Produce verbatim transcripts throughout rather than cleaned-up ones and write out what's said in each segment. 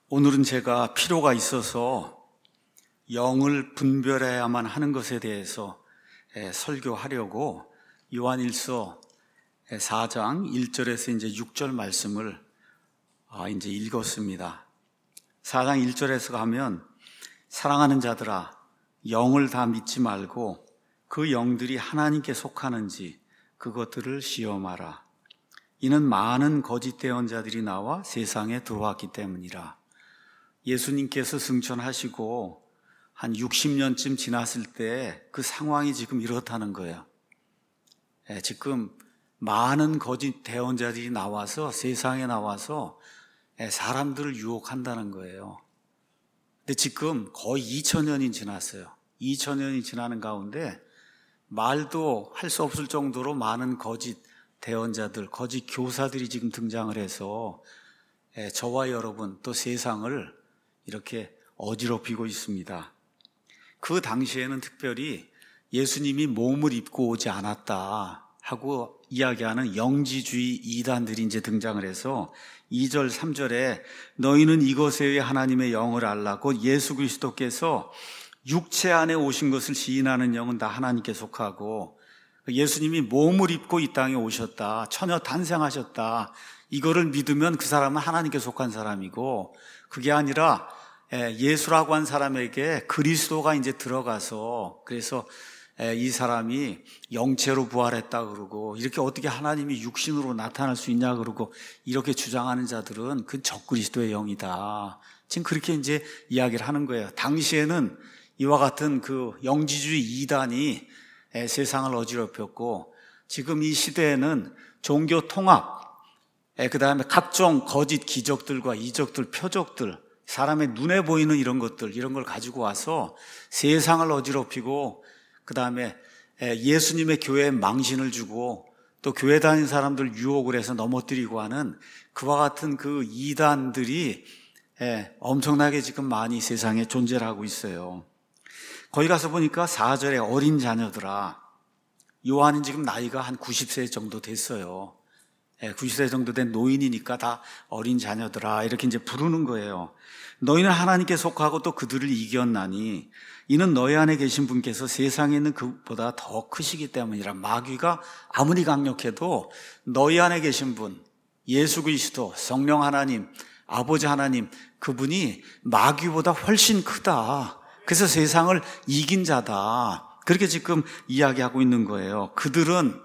오늘은 제가 필요가 있어서 영을 분별해야만 하는 것에 대해서 설교하려고 요한일서 사 장 일 절에서 이제 육 절 말씀을 이제 읽었습니다. 사 장 일 절에서 가면 사랑하는 자들아 영을 다 믿지 말고 그 영들이 하나님께 속하는지 그것들을 시험하라. 이는 많은 거짓 대언자들이 나와 세상에 들어왔기 때문이라. 예수님께서 승천하시고 한 육십 년쯤 지났을 때 그 상황이 지금 이렇다는 거예요. 예, 지금 많은 거짓 대언자들이 나와서 세상에 나와서 예, 사람들을 유혹한다는 거예요. 근데 지금 거의 이천 년이 지났어요. 이천 년이 지나는 가운데 말도 할 수 없을 정도로 많은 거짓 대언자들, 거짓 교사들이 지금 등장을 해서 예, 저와 여러분 또 세상을 이렇게 어지럽히고 있습니다. 그 당시에는 특별히 예수님이 몸을 입고 오지 않았다 하고 이야기하는 영지주의 이단들이 이제 등장을 해서 이 절 삼 절에 너희는 이것에 하나님의 영을 알라고 예수 그리스도께서 육체 안에 오신 것을 시인하는 영은 다 하나님께 속하고 예수님이 몸을 입고 이 땅에 오셨다, 처녀 탄생하셨다, 이거를 믿으면 그 사람은 하나님께 속한 사람이고, 그게 아니라 예수라고 한 사람에게 그리스도가 이제 들어가서 그래서 이 사람이 영체로 부활했다 그러고 이렇게 어떻게 하나님이 육신으로 나타날 수 있냐 그러고 이렇게 주장하는 자들은 그 적그리스도의 영이다. 지금 그렇게 이제 이야기를 하는 거예요. 당시에는 이와 같은 그 영지주의 이단이 세상을 어지럽혔고, 지금 이 시대에는 종교 통합, 그 다음에 각종 거짓 기적들과 이적들, 표적들, 사람의 눈에 보이는 이런 것들, 이런 걸 가지고 와서 세상을 어지럽히고, 그 다음에 예수님의 교회에 망신을 주고 또 교회 다니는 사람들 유혹을 해서 넘어뜨리고 하는 그와 같은 그 이단들이 엄청나게 지금 많이 세상에 존재를 하고 있어요. 거기 가서 보니까 사 절에 어린 자녀들아, 요한은 지금 나이가 한 구십 세 정도 됐어요. 구십 세 정도 된 노인이니까 다 어린 자녀들아 이렇게 이제 부르는 거예요. 너희는 하나님께 속하고 또 그들을 이겼나니 이는 너희 안에 계신 분께서 세상에 있는 그보다 더 크시기 때문이라. 마귀가 아무리 강력해도 너희 안에 계신 분, 예수 그리스도, 성령 하나님, 아버지 하나님, 그분이 마귀보다 훨씬 크다. 그래서 세상을 이긴 자다. 그렇게 지금 이야기하고 있는 거예요. 그들은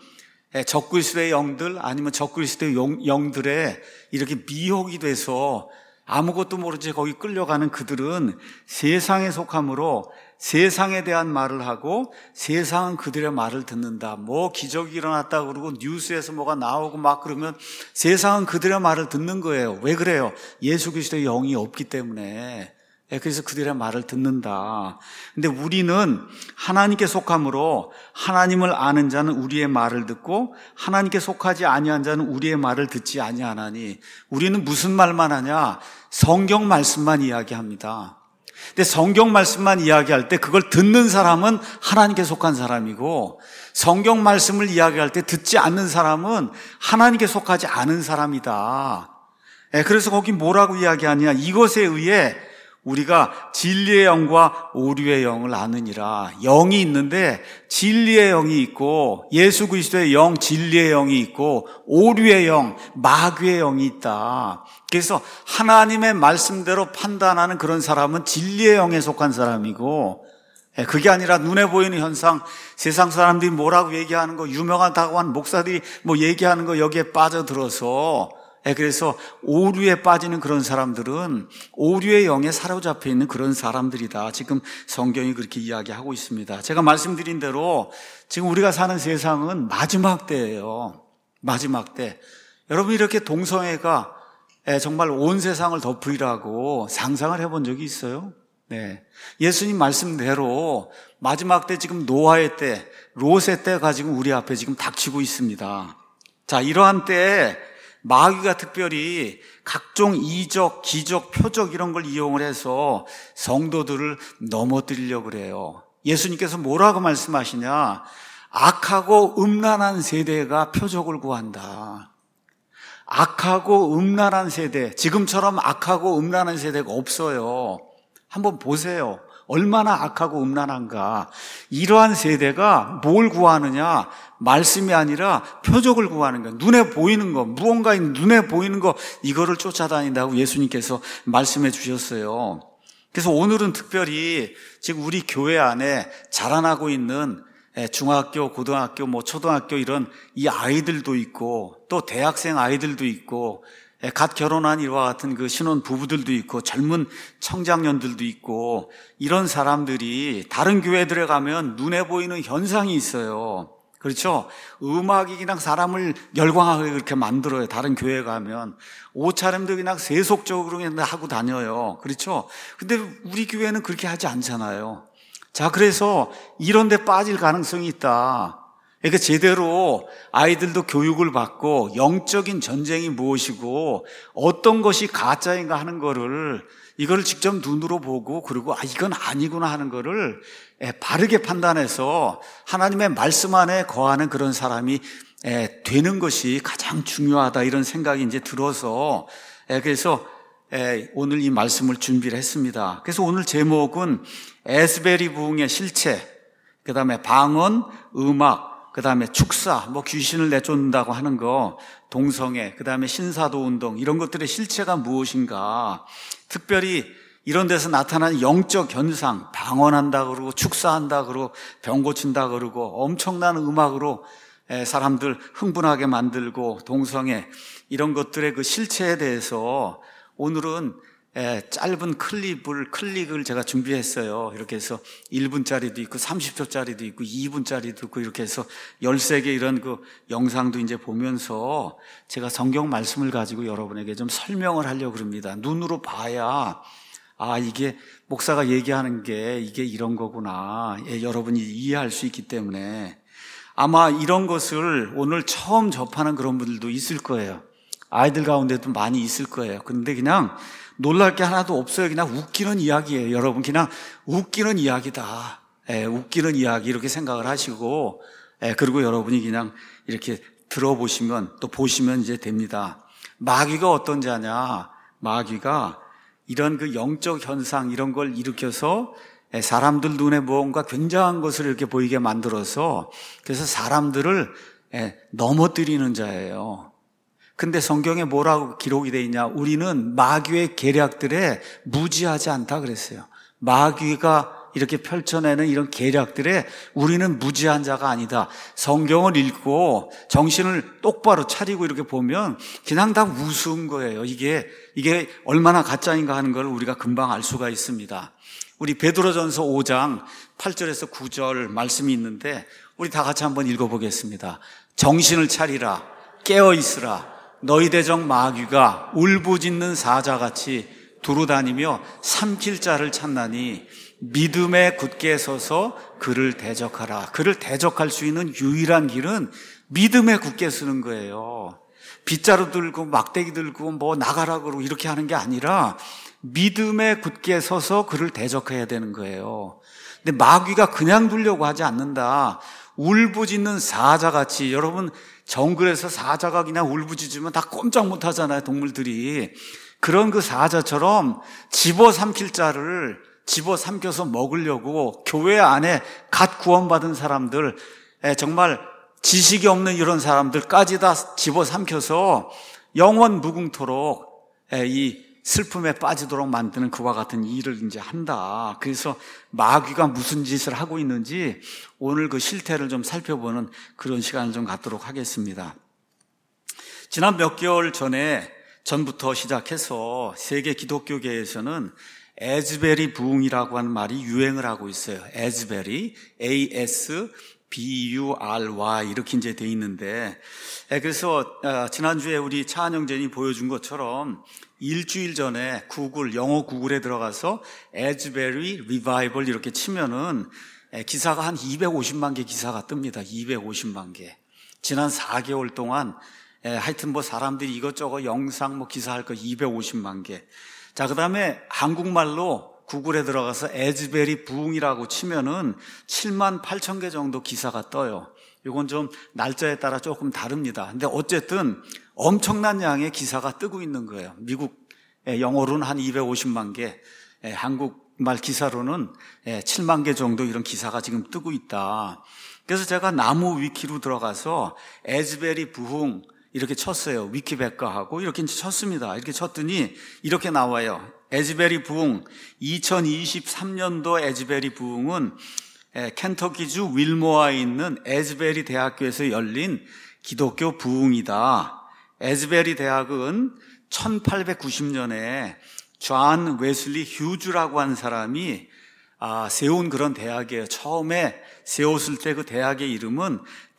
적그리스도의 영들 아니면 적그리스도의 영들에 이렇게 미혹이 돼서 아무것도 모르지 거기 끌려가는 그들은 세상에 속함으로 세상에 대한 말을 하고 세상은 그들의 말을 듣는다. 뭐 기적이 일어났다 그러고 뉴스에서 뭐가 나오고 막 그러면 세상은 그들의 말을 듣는 거예요. 왜 그래요? 예수 그리스도의 영이 없기 때문에. 그래서 그들의 말을 듣는다. 근데 우리는 하나님께 속함으로 하나님을 아는 자는 우리의 말을 듣고 하나님께 속하지 아니한 자는 우리의 말을 듣지 아니하나니. 우리는 무슨 말만 하냐? 성경 말씀만 이야기합니다. 근데 성경 말씀만 이야기할 때 그걸 듣는 사람은 하나님께 속한 사람이고, 성경 말씀을 이야기할 때 듣지 않는 사람은 하나님께 속하지 않은 사람이다. 그래서 거기 뭐라고 이야기하냐? 이것에 의해 우리가 진리의 영과 오류의 영을 아느니라. 영이 있는데 진리의 영이 있고 예수 그리스도의 영, 진리의 영이 있고 오류의 영, 마귀의 영이 있다. 그래서 하나님의 말씀대로 판단하는 그런 사람은 진리의 영에 속한 사람이고, 그게 아니라 눈에 보이는 현상, 세상 사람들이 뭐라고 얘기하는 거, 유명하다고 하는 목사들이 뭐 얘기하는 거 여기에 빠져들어서, 그래서 오류에 빠지는 그런 사람들은 오류의 영에 사로잡혀 있는 그런 사람들이다. 지금 성경이 그렇게 이야기하고 있습니다. 제가 말씀드린 대로 지금 우리가 사는 세상은 마지막 때예요. 마지막 때. 여러분 이렇게 동성애가 정말 온 세상을 덮으리라고 상상을 해본 적이 있어요? 네. 예수님 말씀대로 마지막 때 지금 노아의 때, 롯의 때가 지금 우리 앞에 지금 닥치고 있습니다. 자, 이러한 때에 마귀가 특별히 각종 이적, 기적, 표적 이런 걸 이용을 해서 성도들을 넘어뜨리려고 그래요. 예수님께서 뭐라고 말씀하시냐? 악하고 음란한 세대가 표적을 구한다. 악하고 음란한 세대, 지금처럼 악하고 음란한 세대가 없어요. 한번 보세요. 얼마나 악하고 음란한가. 이러한 세대가 뭘 구하느냐? 말씀이 아니라 표적을 구하는 거예요. 눈에 보이는 거, 무언가 눈에 보이는 거, 이거를 쫓아다닌다고 예수님께서 말씀해 주셨어요. 그래서 오늘은 특별히 지금 우리 교회 안에 자라나고 있는 중학교, 고등학교, 뭐 초등학교 이런 이 아이들도 있고, 또 대학생 아이들도 있고, 갓 결혼한 이와 같은 그 신혼 부부들도 있고, 젊은 청장년들도 있고, 이런 사람들이 다른 교회들에 가면 눈에 보이는 현상이 있어요. 그렇죠? 음악이 그냥 사람을 열광하게 그렇게 만들어요. 다른 교회 가면. 옷차림도 그냥 세속적으로 그냥 하고 다녀요. 그렇죠? 근데 우리 교회는 그렇게 하지 않잖아요. 자, 그래서 이런 데 빠질 가능성이 있다. 그러니까 제대로 아이들도 교육을 받고 영적인 전쟁이 무엇이고 어떤 것이 가짜인가 하는 거를 이거를 직접 눈으로 보고 그리고 아 이건 아니구나 하는 거를 바르게 판단해서 하나님의 말씀 안에 거하는 그런 사람이 되는 것이 가장 중요하다 이런 생각이 이제 들어서 그래서 오늘 이 말씀을 준비를 했습니다. 그래서 오늘 제목은 에스베리 부흥의 실체, 그 다음에 방언, 음악, 그 다음에 축사, 뭐 귀신을 내쫓는다고 하는 거, 동성애, 그 다음에 신사도 운동 이런 것들의 실체가 무엇인가. 특별히 이런 데서 나타나는 영적 현상, 방언한다 그러고 축사한다 그러고 병 고친다 그러고 엄청난 음악으로 사람들 흥분하게 만들고 동성애 이런 것들의 그 실체에 대해서 오늘은 짧은 클립을, 클릭을 제가 준비했어요. 이렇게 해서 일 분짜리도 있고 삼십 초짜리도 있고 이 분짜리도 있고 이렇게 해서 열세 개 이런 그 영상도 이제 보면서 제가 성경 말씀을 가지고 여러분에게 좀 설명을 하려고 합니다. 눈으로 봐야 아, 이게 목사가 얘기하는 게 이게 이런 거구나. 예, 여러분이 이해할 수 있기 때문에 아마 이런 것을 오늘 처음 접하는 그런 분들도 있을 거예요. 아이들 가운데도 많이 있을 거예요. 그런데 그냥 놀랄 게 하나도 없어요. 그냥 웃기는 이야기예요. 여러분 그냥 웃기는 이야기다. 예, 웃기는 이야기 이렇게 생각을 하시고 예, 그리고 여러분이 그냥 이렇게 들어보시면 또 보시면 이제 됩니다. 마귀가 어떤 자냐? 마귀가 이런 그 영적 현상 이런 걸 일으켜서 사람들 눈에 무언가 굉장한 것을 이렇게 보이게 만들어서 그래서 사람들을 넘어뜨리는 자예요. 근데 성경에 뭐라고 기록이 되어 있냐? 우리는 마귀의 계략들에 무지하지 않다 그랬어요. 마귀가 이렇게 펼쳐내는 이런 계략들에 우리는 무지한 자가 아니다. 성경을 읽고 정신을 똑바로 차리고 이렇게 보면 그냥 다 우스운 거예요. 이게 이게 얼마나 가짜인가 하는 걸 우리가 금방 알 수가 있습니다. 우리 베드로전서 오 장 팔 절에서 구 절 말씀이 있는데 우리 다 같이 한번 읽어보겠습니다. 정신을 차리라, 깨어 있으라. 너희 대적 마귀가 울부짖는 사자같이 두루다니며 삼킬 자를 찾나니 믿음에 굳게 서서 그를 대적하라. 그를 대적할 수 있는 유일한 길은 믿음에 굳게 서는 거예요. 빗자루 들고 막대기 들고 뭐 나가라 그러고 이렇게 하는 게 아니라 믿음에 굳게 서서 그를 대적해야 되는 거예요. 근데 마귀가 그냥 두려고 하지 않는다. 울부짖는 사자같이, 여러분 정글에서 사자가 그냥 울부짖으면 다 꼼짝 못 하잖아요, 동물들이. 그런 그 사자처럼 집어삼킬 자를 집어삼켜서 먹으려고 교회 안에 갓 구원받은 사람들, 정말 지식이 없는 이런 사람들까지 다 집어삼켜서 영원 무궁토록 이 슬픔에 빠지도록 만드는 그와 같은 일을 이제 한다. 그래서 마귀가 무슨 짓을 하고 있는지 오늘 그 실태를 좀 살펴보는 그런 시간을 좀 갖도록 하겠습니다. 지난 몇 개월 전에 전부터 시작해서 세계 기독교계에서는 에즈베리 부흥이라고 하는 말이 유행을 하고 있어요. 에즈베리, 에이 에스 비 유 알 와이 이렇게 이제 돼 있는데, 그래서 지난주에 우리 차한영전이 보여준 것처럼 일주일 전에 구글, 영어 구글에 들어가서 에즈베리 리바이벌 이렇게 치면은 기사가 한 이백오십만 개 기사가 뜹니다. 이백오십만 개. 지난 사 개월 동안 하여튼 뭐 사람들이 이것저것 영상 뭐 기사할 거 이백오십만 개. 자, 그 다음에 한국말로 구글에 들어가서 에즈베리 부흥이라고 치면은 칠만 팔천 개 정도 기사가 떠요. 이건 좀 날짜에 따라 조금 다릅니다. 근데 어쨌든 엄청난 양의 기사가 뜨고 있는 거예요. 미국 영어로는 한 이백오십만 개, 한국말 기사로는 칠만 개 정도 이런 기사가 지금 뜨고 있다. 그래서 제가 나무 위키로 들어가서 에즈베리 부흥 이렇게 쳤어요. 위키백과하고 이렇게 이제 쳤습니다. 이렇게 쳤더니 이렇게 나와요. 에즈베리 부흥, 이천이십삼 년도 에즈베리 부흥은 켄터키주 윌모어에 있는 에즈베리 대학교에서 열린 기독교 부흥이다. 에즈베리 대학은 천팔백구십 년에 존 웨슬리 휴즈라고 하는 사람이 아, 세운 그런 대학이에요. 처음에 세웠을 때 그 대학의 이름은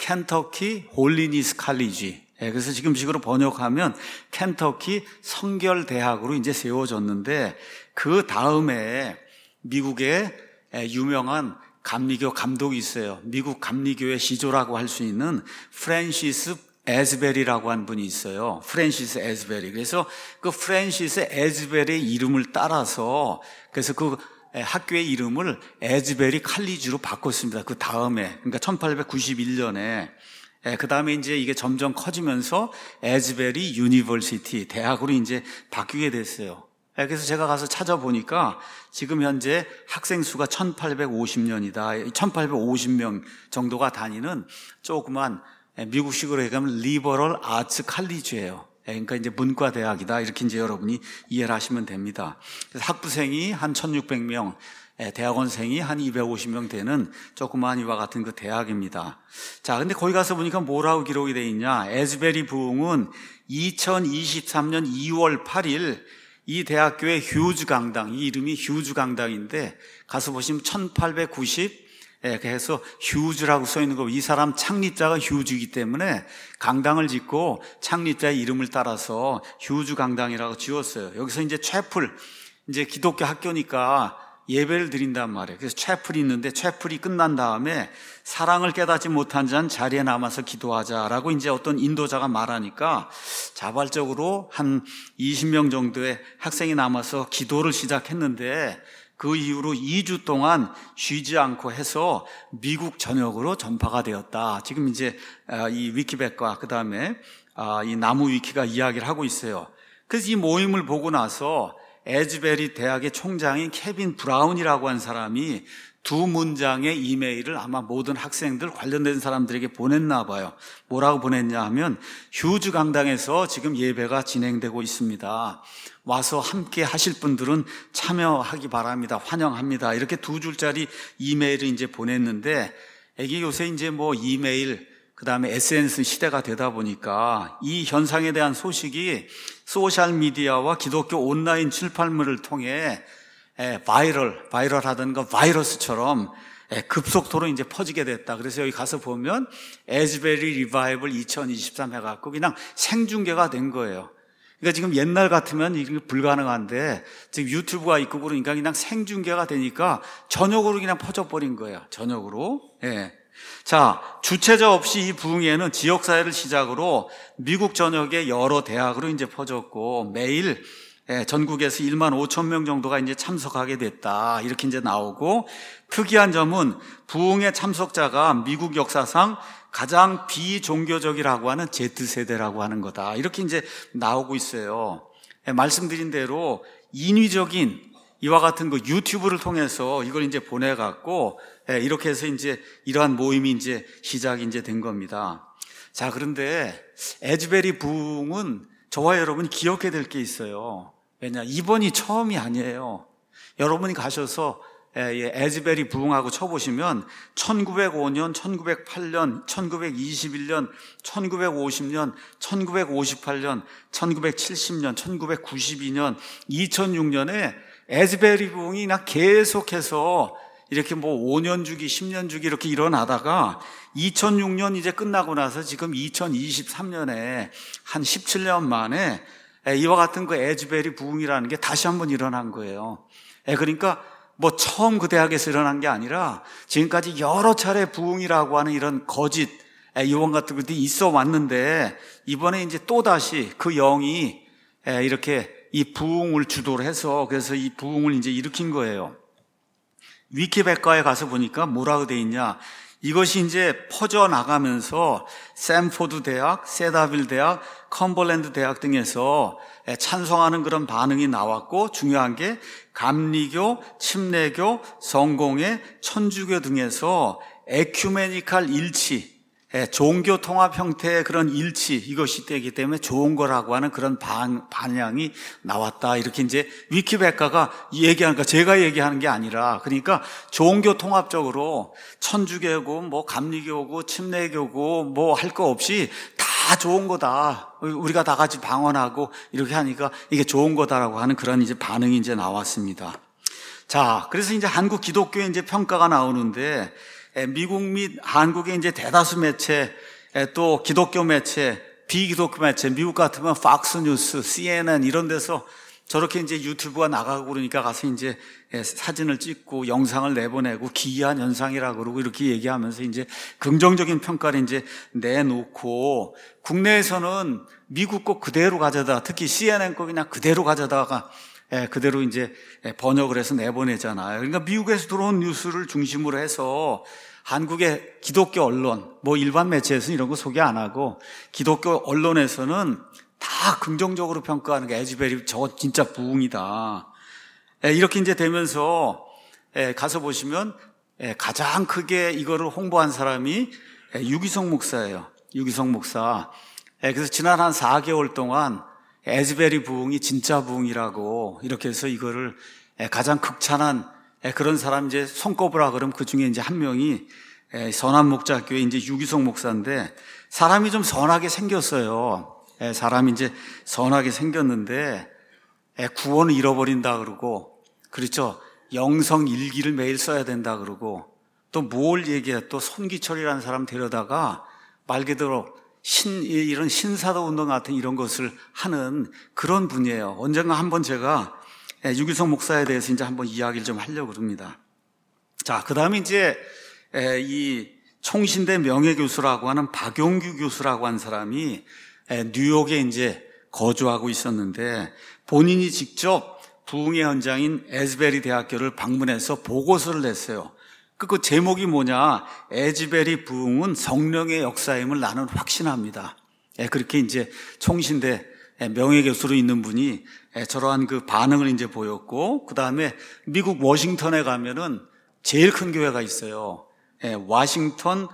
켄터키 홀리니스 칼리지. 예, 그래서 지금식으로 번역하면 켄터키 성결대학으로 이제 세워졌는데 그 다음에 미국의 유명한 감리교 감독이 있어요. 미국 감리교의 시조라고 할 수 있는 프랜시스 에즈베리라고 한 분이 있어요. 프랜시스 에즈베리. 그래서 그 프랜시스 에즈베리의 이름을 따라서 그래서 그 학교의 이름을 에즈베리 칼리지로 바꿨습니다. 그 다음에, 그러니까 천팔백구십일 년에 그 다음에 이제 이게 점점 커지면서 에즈베리 유니버시티 대학으로 이제 바뀌게 됐어요. 그래서 제가 가서 찾아보니까 지금 현재 학생 수가 천팔백오십 년이다. 천팔백오십 명 정도가 다니는 조그만 미국식으로 얘기하면 리버럴 아츠 칼리지예요. 그러니까 이제 문과 대학이다. 이렇게 이제 여러분이 이해를 하시면 됩니다. 그래서 학부생이 한 천육백 명, 대학원생이 한 이백오십 명 되는 조그마한 이와 같은 그 대학입니다. 자, 근데 거기 가서 보니까 뭐라고 기록이 되어 있냐? 에즈베리 부흥은 이천이십삼 년 이월 팔일 이 대학교의 휴즈 강당, 이 이름이 휴즈 강당인데 가서 보시면 천팔백구십 예, 그래서 휴즈라고 써 있는 거, 이 사람 창립자가 휴즈이기 때문에 강당을 짓고 창립자의 이름을 따라서 휴즈 강당이라고 지었어요. 여기서 이제 채플, 이제 기독교 학교니까 예배를 드린단 말이에요. 그래서 채플이 있는데 채플이 끝난 다음에 사랑을 깨닫지 못한 자는 자리에 남아서 기도하자라고 이제 어떤 인도자가 말하니까 자발적으로 한 이십 명 정도의 학생이 남아서 기도를 시작했는데 그 이후로 이 주 동안 쉬지 않고 해서 미국 전역으로 전파가 되었다. 지금 이제 이 위키백과 그 다음에 이 나무 위키가 이야기를 하고 있어요. 그래서 이 모임을 보고 나서 에즈베리 대학의 총장인 케빈 브라운이라고 한 사람이 두 문장의 이메일을 아마 모든 학생들 관련된 사람들에게 보냈나 봐요. 뭐라고 보냈냐 하면 휴즈 강당에서 지금 예배가 진행되고 있습니다. 와서 함께 하실 분들은 참여하기 바랍니다. 환영합니다. 이렇게 두 줄짜리 이메일을 이제 보냈는데 이게 요새 이제 뭐 이메일 그 다음에 에스엔에스 시대가 되다 보니까 이 현상에 대한 소식이 소셜미디어와 기독교 온라인 출판물을 통해 바이럴, 바이럴하던가 바이러스처럼 급속도로 이제 퍼지게 됐다. 그래서 여기 가서 보면 에즈베리 리바이벌 이천이십삼 해갖고 그냥 생중계가 된 거예요. 그러니까 지금 옛날 같으면 이게 불가능한데 지금 유튜브가 있고 그러니까 그냥 생중계가 되니까 전역으로 그냥 퍼져버린 거예요. 전역으로. 예. 자, 주최자 없이 이 부흥회는 지역사회를 시작으로 미국 전역의 여러 대학으로 이제 퍼졌고 매일 전국에서 일만 오천 명 정도가 이제 참석하게 됐다. 이렇게 이제 나오고 특이한 점은 부흥회 참석자가 미국 역사상 가장 비종교적이라고 하는 Z세대라고 하는 거다. 이렇게 이제 나오고 있어요. 말씀드린 대로 인위적인 이와 같은 그 유튜브를 통해서 이걸 이제 보내갖고 이렇게 해서 이제 이러한 모임이 이제 시작이 이제 된 겁니다. 자, 그런데 에즈베리 부흥은 저와 여러분이 기억해야 될 게 있어요. 왜냐, 이번이 처음이 아니에요. 여러분이 가셔서 에즈베리 부흥하고 쳐보시면 천구백오 년, 천구백팔 년, 천구백이십일 년, 천구백오십 년, 천구백오십팔 년, 천구백칠십 년, 천구백구십이 년, 이천육 년에 에즈베리 부흥이 나 계속해서 이렇게 뭐 오 년 주기, 십 년 주기 이렇게 일어나다가 이천육 년 이제 끝나고 나서 지금 이천이십삼 년에 한 십칠 년 만에 이와 같은 그 에즈베리 부흥이라는 게 다시 한번 일어난 거예요. 그러니까 뭐 처음 그 대학에서 일어난 게 아니라 지금까지 여러 차례 부흥이라고 하는 이런 거짓 유언 같은 것들이 있어 왔는데 이번에 이제 또 다시 그 영이 이렇게 이 부흥을 주도를 해서 그래서 이 부흥을 이제 일으킨 거예요. 위키백과에 가서 보니까 뭐라고 돼 있냐? 이것이 이제 퍼져나가면서 샘포드 대학, 세다빌 대학, 컴버랜드 대학 등에서 찬송하는 그런 반응이 나왔고, 중요한 게 감리교, 침례교, 성공회, 천주교 등에서 에큐메니칼 일치, 종교 통합 형태의 그런 일치, 이것이 되기 때문에 좋은 거라고 하는 그런 반, 반향이 나왔다. 이렇게 이제 위키백과가 얘기하니까 제가 얘기하는 게 아니라, 그러니까 종교 통합적으로 천주교고, 뭐 감리교고, 침례교고, 뭐 할 거 없이 다 좋은 거다. 우리가 다 같이 방언하고 이렇게 하니까 이게 좋은 거다라고 하는 그런 이제 반응이 이제 나왔습니다. 자, 그래서 이제 한국 기독교의 이제 평가가 나오는데, 미국 및 한국의 이제 대다수 매체, 또 기독교 매체, 비기독교 매체, 미국 같으면 팍스 뉴스, 씨엔엔 이런 데서 저렇게 이제 유튜브가 나가고 그러니까 가서 이제 사진을 찍고 영상을 내보내고 기이한 현상이라고 그러고 이렇게 얘기하면서 이제 긍정적인 평가를 이제 내놓고, 국내에서는 미국 거 그대로 가져다, 특히 씨엔엔 거 그냥 그대로 가져다가 예, 그대로 이제 번역을 해서 내보내잖아요. 그러니까 미국에서 들어온 뉴스를 중심으로 해서 한국의 기독교 언론, 뭐 일반 매체에서는 이런 거 소개 안 하고 기독교 언론에서는 다 긍정적으로 평가하는 게 에즈베리 저거 진짜 부흥이다. 예, 이렇게 이제 되면서 예, 가서 보시면 예, 가장 크게 이거를 홍보한 사람이 예, 유기성 목사예요. 유기성 목사. 예, 그래서 지난 한 사 개월 동안 에즈베리 부흥이 진짜 부흥이라고 이렇게 해서 이거를 가장 극찬한 그런 사람 이제 손꼽으라 그러면 그 중에 이제 한 명이 선한 목자교회 이제 유기성 목사인데, 사람이 좀 선하게 생겼어요. 사람이 이제 선하게 생겼는데 구원을 잃어버린다 그러고, 그렇죠. 영성 일기를 매일 써야 된다 그러고, 또 뭘 얘기해, 또 손기철이라는 사람 데려다가 말 그대로 신, 이런 신사도 운동 같은 이런 것을 하는 그런 분이에요. 언젠가 한번 제가 유기성 목사에 대해서 이제 한번 이야기를 좀 하려고 합니다. 자, 그 다음에 이제 이 총신대 명예교수라고 하는 박용규 교수라고 하는 사람이 뉴욕에 이제 거주하고 있었는데, 본인이 직접 부흥의 현장인 에즈베리 대학교를 방문해서 보고서를 냈어요. 그 제목이 뭐냐? 에즈베리 부흥은 성령의 역사임을 나는 확신합니다. 그렇게 이제 총신대 명예교수로 있는 분이 저러한 그 반응을 이제 보였고, 그 다음에 미국 워싱턴에 가면은 제일 큰 교회가 있어요. 워싱턴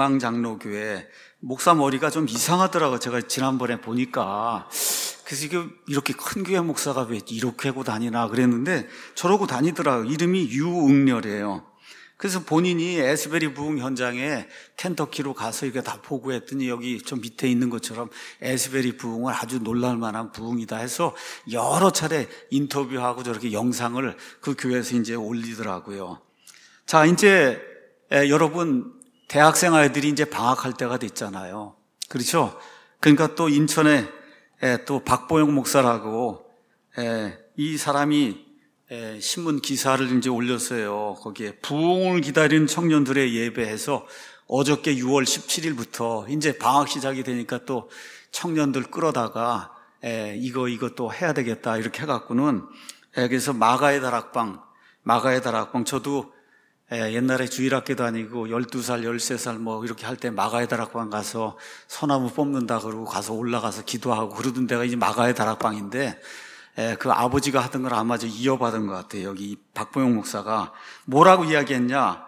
중앙장로교회. 목사 머리가 좀 이상하더라고요. 제가 지난번에 보니까. 그래서 이게 이렇게 큰 교회 목사가 왜 이렇게 하고 다니나 그랬는데 저러고 다니더라고요. 이름이 유응렬이에요. 그래서 본인이 에즈베리 부흥 현장에 켄터키로 가서 이게 다 보고했더니 여기 좀 밑에 있는 것처럼 에즈베리 부흥은 아주 놀랄만한 부흥이다 해서 여러 차례 인터뷰하고 저렇게 영상을 그 교회에서 이제 올리더라고요. 자, 이제 에, 여러분 대학생 아이들이 이제 방학할 때가 됐잖아요. 그렇죠? 그러니까 또 인천에 에, 또 박보영 목사라고 에, 이 사람이 예, 신문 기사를 이제 올렸어요. 거기에 부흥을 기다리는 청년들의 예배해서 어저께 유월 십칠일부터 이제 방학 시작이 되니까 또 청년들 끌어다가 예, 이거 이거 또 해야 되겠다 이렇게 해갖고는 예, 그래서 마가의 다락방, 마가의 다락방 저도 예, 옛날에 주일학교 다니고 열두 살, 열세 살 뭐 이렇게 할 때 마가의 다락방 가서 소나무 뽑는다 그러고 가서 올라가서 기도하고 그러던 데가 이제 마가의 다락방인데, 그 아버지가 하던 걸 아마 이어받은 것 같아요. 여기 박보영 목사가 뭐라고 이야기했냐?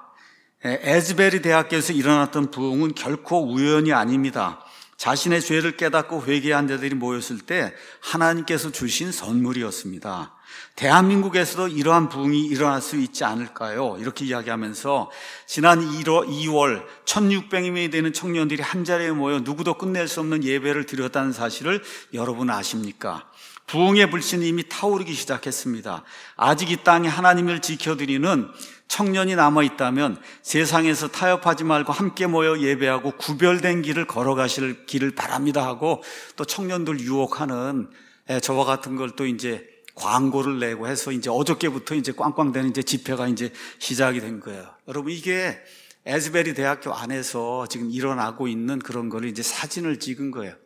에즈베리 대학교에서 일어났던 부흥은 결코 우연이 아닙니다. 자신의 죄를 깨닫고 회개한 자들이 모였을 때 하나님께서 주신 선물이었습니다. 대한민국에서도 이러한 부흥이 일어날 수 있지 않을까요? 이렇게 이야기하면서 지난 이월 천육백 명이 되는 청년들이 한자리에 모여 누구도 끝낼 수 없는 예배를 드렸다는 사실을 여러분 아십니까? 부흥의 불신이 이미 타오르기 시작했습니다. 아직 이 땅에 하나님을 지켜드리는 청년이 남아있다면 세상에서 타협하지 말고 함께 모여 예배하고 구별된 길을 걸어가실 길을 바랍니다 하고, 또 청년들 유혹하는 저와 같은 걸 또 이제 광고를 내고 해서 이제 어저께부터 이제 꽝꽝대는 이제 집회가 이제 시작이 된 거예요. 여러분, 이게 에즈베리 대학교 안에서 지금 일어나고 있는 그런 거를 이제 사진을 찍은 거예요.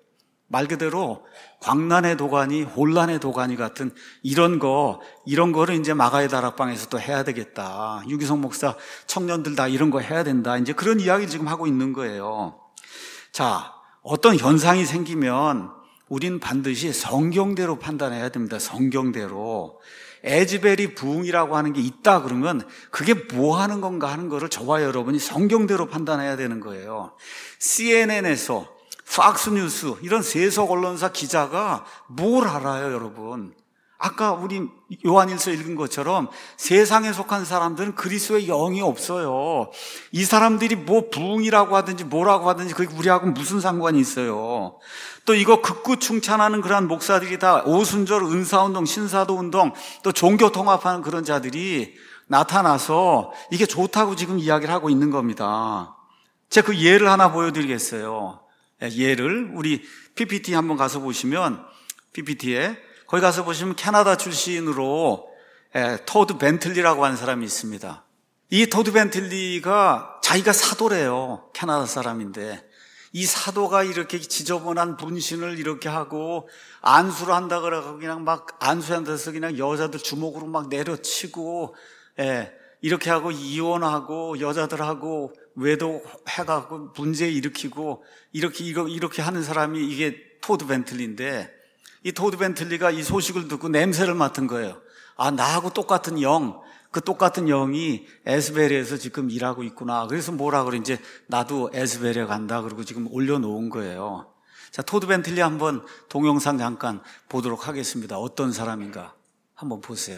말 그대로 광란의 도가니, 혼란의 도가니 같은 이런 거, 이런 거를 이제 마가의 다락방에서 또 해야 되겠다. 유기성 목사, 청년들 다 이런 거 해야 된다. 이제 그런 이야기를 지금 하고 있는 거예요. 자, 어떤 현상이 생기면 우린 반드시 성경대로 판단해야 됩니다. 성경대로. 에즈벨이 부흥이라고 하는 게 있다 그러면 그게 뭐 하는 건가 하는 거를 저와 여러분이 성경대로 판단해야 되는 거예요. 씨엔엔에서 팍스뉴스 이런 세속 언론사 기자가 뭘 알아요, 여러분? 아까 우리 요한일서 읽은 것처럼 세상에 속한 사람들은 그리스도의 영이 없어요. 이 사람들이 뭐 부흥이라고 하든지 뭐라고 하든지 그게 우리하고 무슨 상관이 있어요. 또 이거 극구 충찬하는 그러한 목사들이 다 오순절 은사운동, 신사도운동 또 종교통합하는 그런 자들이 나타나서 이게 좋다고 지금 이야기를 하고 있는 겁니다. 제가 그 예를 하나 보여드리겠어요. 예를 우리 피피티 한번 가서 보시면 피피티에 거기 가서 보시면 캐나다 출신으로 토드 벤틀리라고 하는 사람이 있습니다. 이 토드 벤틀리가 자기가 사도래요. 캐나다 사람인데 이 사도가 이렇게 지저분한 분신을 이렇게 하고 안수를 한다 그러고 그냥 막 안수한다서 그냥 여자들 주먹으로 막 내려치고 예, 이렇게 하고 이혼하고 여자들하고 외도해가고 문제 일으키고 이렇게 이거 이렇게 하는 사람이 이게 토드 벤틀리인데 이 토드 벤틀리가 이 소식을 듣고 냄새를 맡은 거예요. 아, 나하고 똑같은 영, 그 똑같은 영이 에스베리에서 지금 일하고 있구나. 그래서 뭐라 그래 이제 나도 에스베리에 간다. 그러고 지금 올려놓은 거예요. 자, 토드 벤틀리 한번 동영상 잠깐 보도록 하겠습니다. 어떤 사람인가 한번 보세요.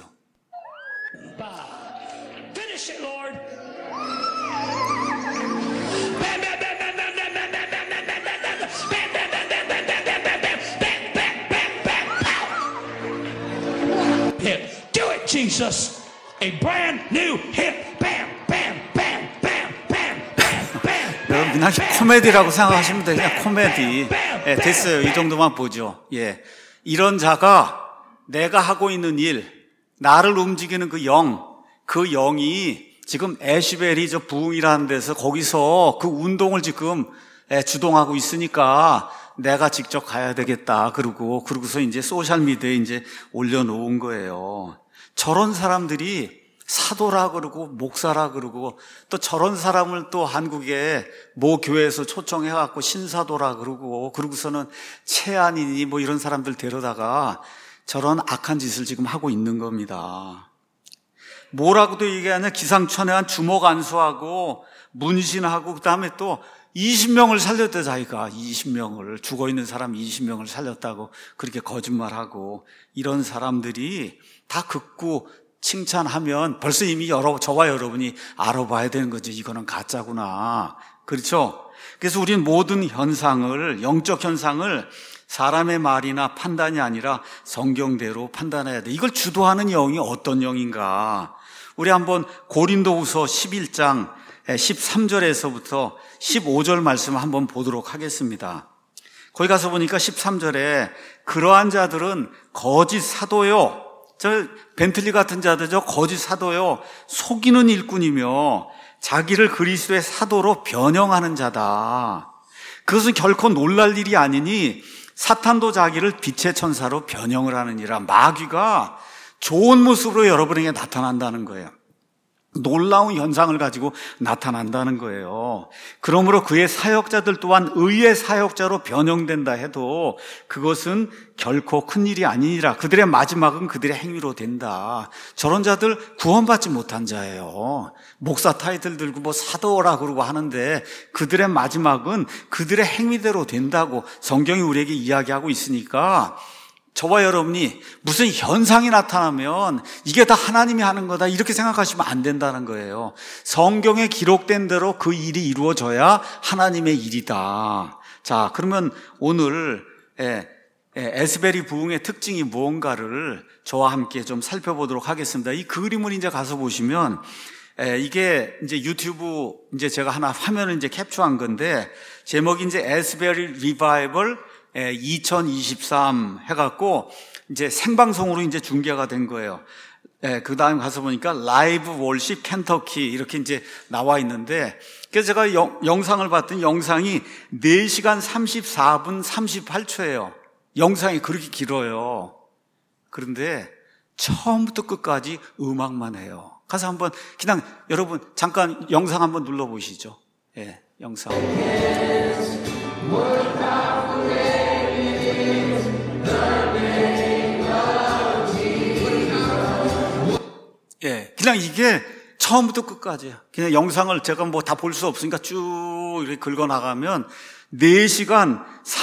Finish it, Lord. Hit. Do it, Jesus. A brand new hit. Bam, bam, bam, bam, bam, bam, bam. 여러분 그냥 코미디라고 생각하시면 돼요. 그냥 코미디. 예, 됐어요. 이 정도만 보죠. 예, 이런 자가 내가 하고 있는 일, 나를 움직이는 그 영, 그 영이 지금 에시벨이 저 부흥이라는 데서 거기서 그 운동을 지금 주동하고 있으니까 내가 직접 가야 되겠다. 그러고, 그러고서 이제 소셜미디어에 이제 올려놓은 거예요. 저런 사람들이 사도라 그러고, 목사라 그러고, 또 저런 사람을 또 한국에 모 교회에서 초청해갖고 신사도라 그러고, 그러고서는 채안이니 뭐 이런 사람들 데려다가 저런 악한 짓을 지금 하고 있는 겁니다. 뭐라고도 얘기하냐, 기상천외한 주먹 안수하고, 문신하고, 그 다음에 또 이십 명을 살렸대, 자기가. 이십 명을, 죽어있는 사람 이십 명을 살렸다고 그렇게 거짓말하고, 이런 사람들이 다 극구 칭찬하면 벌써 이미 여러, 저와 여러분이 알아봐야 되는 거지. 이거는 가짜구나. 그렇죠? 그래서 우리는 모든 현상을, 영적 현상을 사람의 말이나 판단이 아니라 성경대로 판단해야 돼. 이걸 주도하는 영이 어떤 영인가? 우리 한번 고린도후서 십일 장 십삼 절에서부터 십오 절 말씀 한번 보도록 하겠습니다. 거기 가서 보니까 십삼 절에 그러한 자들은 거짓 사도요, 저 벤틀리 같은 자들 저 거짓 사도요, 속이는 일꾼이며 자기를 그리스도의 사도로 변형하는 자다. 그것은 결코 놀랄 일이 아니니 사탄도 자기를 빛의 천사로 변형을 하느니라. 마귀가 좋은 모습으로 여러분에게 나타난다는 거예요. 놀라운 현상을 가지고 나타난다는 거예요. 그러므로 그의 사역자들 또한 의의 사역자로 변형된다 해도 그것은 결코 큰일이 아니니라. 그들의 마지막은 그들의 행위로 된다. 저런 자들 구원받지 못한 자예요. 목사 타이틀 들고 뭐 사도라 그러고 하는데 그들의 마지막은 그들의 행위대로 된다고 성경이 우리에게 이야기하고 있으니까 저와 여러분이 무슨 현상이 나타나면 이게 다 하나님이 하는 거다 이렇게 생각하시면 안 된다는 거예요. 성경에 기록된 대로 그 일이 이루어져야 하나님의 일이다. 자, 그러면 오늘 에스베리 부흥의 특징이 무언가를 저와 함께 좀 살펴보도록 하겠습니다. 이 그림을 이제 가서 보시면 이게 이제 유튜브 이제 제가 하나 화면을 이제 캡처한 건데 제목이 이제 에스베리 리바이벌 이천이십삼 해갖고 이제 생방송으로 이제 중계가 된 거예요. 예, 그 다음에 가서 보니까 라이브 월십 켄터키 이렇게 이제 나와 있는데, 그래서 제가 영, 영상을 봤더니 영상이 네 시간 삼십사 분 삼십팔 초예요. 영상이 그렇게 길어요. 그런데 처음부터 끝까지 음악만 해요. 가서 한번 그냥 여러분 잠깐 영상 한번 눌러보시죠. 예, 영상. 예, 그냥 이게 처음부터 끝까지요. 그냥 영상을 제가 뭐 다 볼 수 없으니까 쭉 이렇게 긁어 나가면 네 시간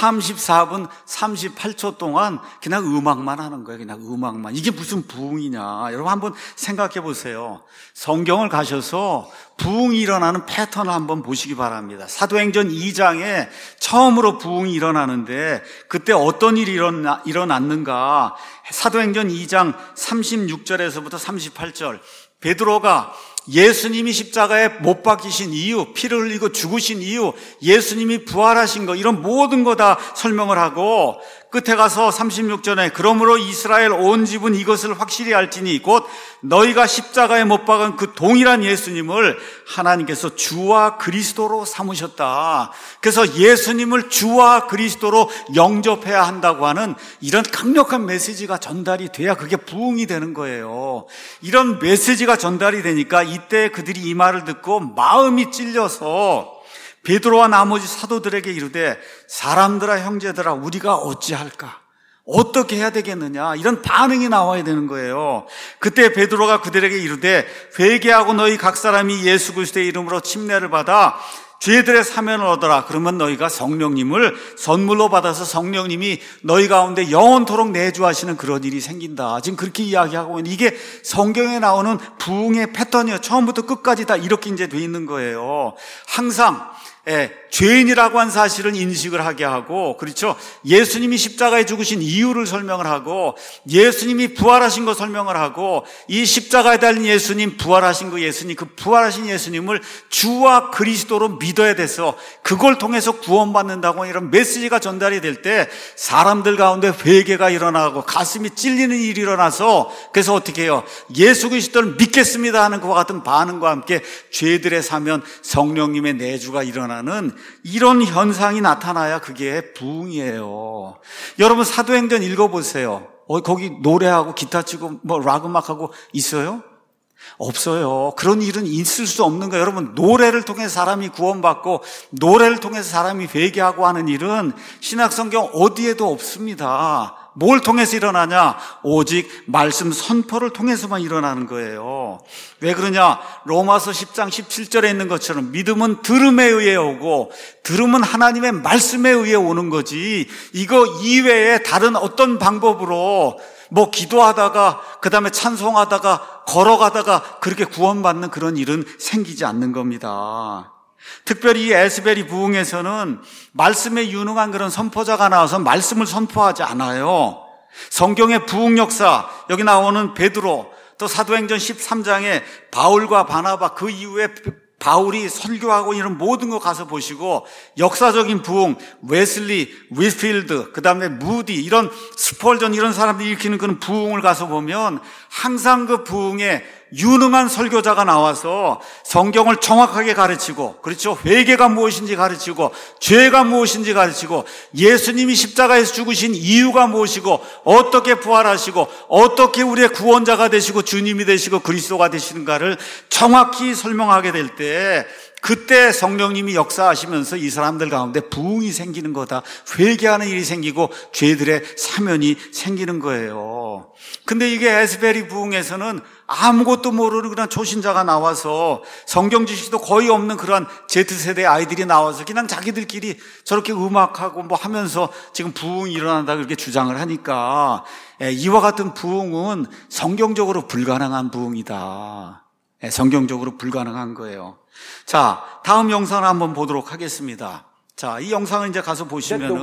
삼십사 분 삼십팔 초 동안 그냥 음악만 하는 거예요. 그냥 음악만. 이게 무슨 부흥이냐. 여러분 한번 생각해 보세요. 성경을 가셔서 부흥이 일어나는 패턴을 한번 보시기 바랍니다. 사도행전 이 장에 처음으로 부흥이 일어나는데 그때 어떤 일이 일어나, 일어났는가. 사도행전 이 장 삼십육 절에서부터 삼십팔 절. 베드로가 예수님이 십자가에 못 박히신 이유, 피를 흘리고 죽으신 이유, 예수님이 부활하신 거, 이런 모든 거 다 설명을 하고 끝에 가서 삼십육 절에 그러므로 이스라엘 온 집은 이것을 확실히 알지니 곧 너희가 십자가에 못 박은 그 동일한 예수님을 하나님께서 주와 그리스도로 삼으셨다. 그래서 예수님을 주와 그리스도로 영접해야 한다고 하는 이런 강력한 메시지가 전달이 돼야 그게 부흥이 되는 거예요. 이런 메시지가 전달이 되니까 이때 그들이 이 말을 듣고 마음이 찔려서 베드로와 나머지 사도들에게 이르되 사람들아 형제들아 우리가 어찌할까? 어떻게 해야 되겠느냐? 이런 반응이 나와야 되는 거예요. 그때 베드로가 그들에게 이르되 회개하고 너희 각 사람이 예수 그리스도의 이름으로 침례를 받아 죄들의 사면을 얻어라. 그러면 너희가 성령님을 선물로 받아서 성령님이 너희 가운데 영원토록 내주하시는 그런 일이 생긴다. 지금 그렇게 이야기하고 있는 이게 성경에 나오는 부흥의 패턴이에요. 처음부터 끝까지 다 이렇게 이제 돼 있는 거예요. 항상 예, 죄인이라고 한 사실을 인식을 하게 하고, 그렇죠? 예수님이 십자가에 죽으신 이유를 설명을 하고, 예수님이 부활하신 거 설명을 하고, 이 십자가에 달린 예수님, 부활하신 그 예수님, 그 부활하신 예수님을 주와 그리스도로 믿어야 돼서 그걸 통해서 구원받는다고 이런 메시지가 전달이 될 때 사람들 가운데 회개가 일어나고 가슴이 찔리는 일이 일어나서 그래서 어떻게 해요? 예수 그리스도를 믿겠습니다 하는 그와 같은 반응과 함께 죄들의 사면 성령님의 내주가 일어나 는 이런 현상이 나타나야 그게 부흥이에요. 여러분 사도행전 읽어보세요. 어, 거기 노래하고 기타 치고 뭐 락 음악하고 있어요? 없어요. 그런 일은 있을 수 없는 거예요. 여러분 노래를 통해 사람이 구원받고 노래를 통해서 사람이 회개하고 하는 일은 신약성경 어디에도 없습니다. 뭘 통해서 일어나냐? 오직 말씀 선포를 통해서만 일어나는 거예요. 왜 그러냐? 로마서 십 장 십칠 절에 있는 것처럼 믿음은 들음에 의해 오고 들음은 하나님의 말씀에 의해 오는 거지 이거 이외에 다른 어떤 방법으로 뭐 기도하다가 그 다음에 찬송하다가 걸어가다가 그렇게 구원받는 그런 일은 생기지 않는 겁니다. 특별히 이 에스베리 부흥에서는 말씀에 유능한 그런 선포자가 나와서 말씀을 선포하지 않아요. 성경의 부흥 역사, 여기 나오는 베드로, 또 사도행전 십삼 장에 바울과 바나바, 그 이후에 바울이 설교하고 이런 모든 거 가서 보시고 역사적인 부흥, 웨슬리, 위필드, 그 다음에 무디, 이런 스펄전 이런 사람들이 일으키는 그런 부흥을 가서 보면 항상 그 부흥에 유능한 설교자가 나와서 성경을 정확하게 가르치고, 그렇죠? 회개가 무엇인지 가르치고, 죄가 무엇인지 가르치고, 예수님이 십자가에서 죽으신 이유가 무엇이고, 어떻게 부활하시고, 어떻게 우리의 구원자가 되시고, 주님이 되시고, 그리스도가 되시는가를 정확히 설명하게 될 때, 그때 성령님이 역사하시면서 이 사람들 가운데 부흥이 생기는 거다. 회개하는 일이 생기고 죄들의 사면이 생기는 거예요. 근데 이게 에스베리 부흥에서는 아무것도 모르는 그런 초신자가 나와서 성경 지식도 거의 없는 그런 Z세대 아이들이 나와서 그냥 자기들끼리 저렇게 음악하고 뭐 하면서 지금 부흥이 일어난다 그렇게 주장을 하니까 이와 같은 부흥은 성경적으로 불가능한 부흥이다. 성경적으로 불가능한 거예요. 자, 다음 영상을 한번 보도록 하겠습니다. 자, 이 영상을 이제 가서 보시면은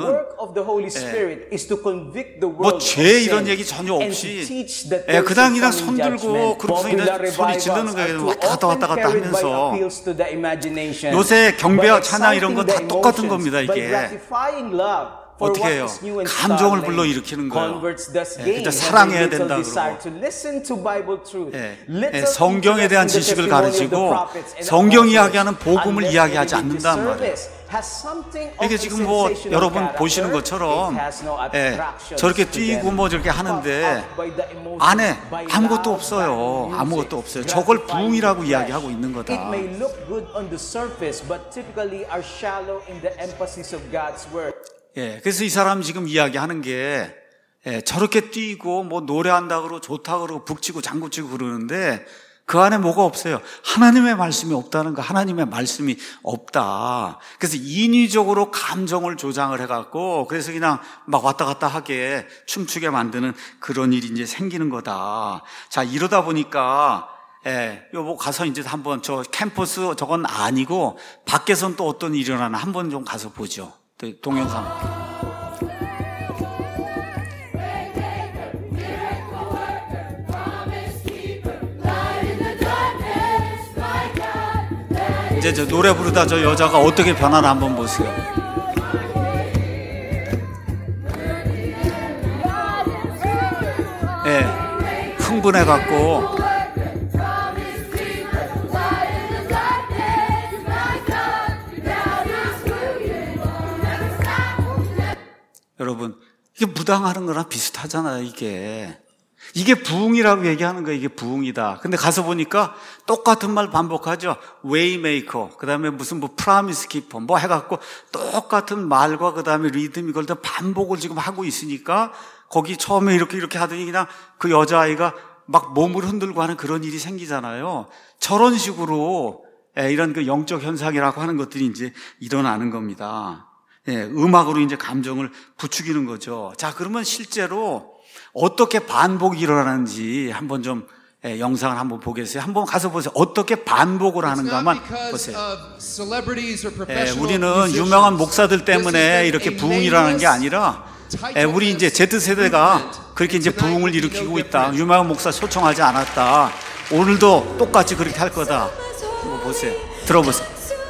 뭐 죄 이런 얘기 전혀 없이 예, 그냥 그냥 손 들고 그룹에서 그냥 소리 지르는 거예요. 왔다 갔다 왔다 갔다 하면서 요새 경배와 찬양 이런 거 다 똑같은 겁니다. 이게 어떻게 해요? 감정을 불러일으키는 거예요. 예, 그저 사랑해야 된다 그러고 예, 예, 성경에 대한 지식을 가르치고 성경 이야기하는 복음을 이야기하지 않는단 말이에요. 이게 지금 뭐 여러분 보시는 것처럼 예, 저렇게 뛰고 뭐 저렇게 하는데 안에 아무것도 없어요. 아무것도 없어요. 저걸 부흥이라고 이야기하고 있는 거다. 예, 그래서 이 사람 지금 이야기하는 게 예, 저렇게 뛰고 뭐 노래한다 그러고 좋다 그러고 북치고 장구치고 그러는데 그 안에 뭐가 없어요. 하나님의 말씀이 없다는 거, 하나님의 말씀이 없다. 그래서 인위적으로 감정을 조장을 해갖고 그래서 그냥 막 왔다 갔다 하게 춤추게 만드는 그런 일이 이제 생기는 거다. 자, 이러다 보니까 예, 요거 가서 이제 한번 저 캠퍼스 저건 아니고 밖에선 또 어떤 일이 일어나나 한번 좀 가서 보죠. 동영상. 이제 저 노래 부르다 저 여자가 어떻게 변하나 한번 보세요. 예, 흥분해갖고 여러분 이게 무당하는 거랑 비슷하잖아요. 이게 이게 부흥이라고 얘기하는 거예요. 이게 부흥이다. 근데 가서 보니까 똑같은 말 반복하죠. 웨이메이커, 그 다음에 무슨 뭐 프라미스 키퍼 뭐 해갖고 똑같은 말과 그 다음에 리듬 이걸 다 반복을 지금 하고 있으니까 거기 처음에 이렇게 이렇게 하더니 그냥 그 여자아이가 막 몸을 흔들고 하는 그런 일이 생기잖아요. 저런 식으로 이런 그 영적 현상이라고 하는 것들이 이제 일어나는 겁니다. 예, 음악으로 이제 감정을 부추기는 거죠. 자, 그러면 실제로 어떻게 반복이 일어나는지 한번 좀 예, 영상을 한번 보겠어요. 한번 가서 보세요. 어떻게 반복을 하는가만 보세요. 예, 우리는 유명한 목사들 때문에 이렇게 부흥이 일어나는 게 아니라 예, 우리 이제 Z세대가 그렇게 이제 부흥을 일으키고 있다. 유명한 목사 초청하지 않았다. 오늘도 똑같이 그렇게 할 거다. 이거 보세요. 들어보세요.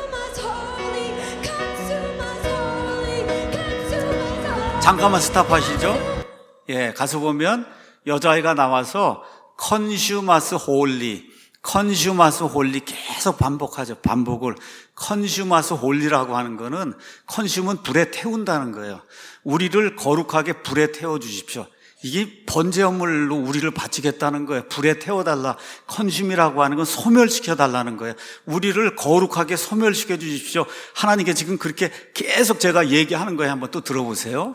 잠깐만 스탑하시죠. 예, 가서 보면 여자아이가 나와서 컨슈마스 홀리, 컨슈마스 홀리 계속 반복하죠. 반복을. 컨슈마스 홀리라고 하는 거는 컨슈은 불에 태운다는 거예요. 우리를 거룩하게 불에 태워주십시오. 이게 번제물로 우리를 바치겠다는 거예요. 불에 태워달라. 컨슈미라고 하는 건 소멸시켜달라는 거예요. 우리를 거룩하게 소멸시켜 주십시오. 하나님께 지금 그렇게 계속 제가 얘기하는 거예요. 한번 또 들어보세요.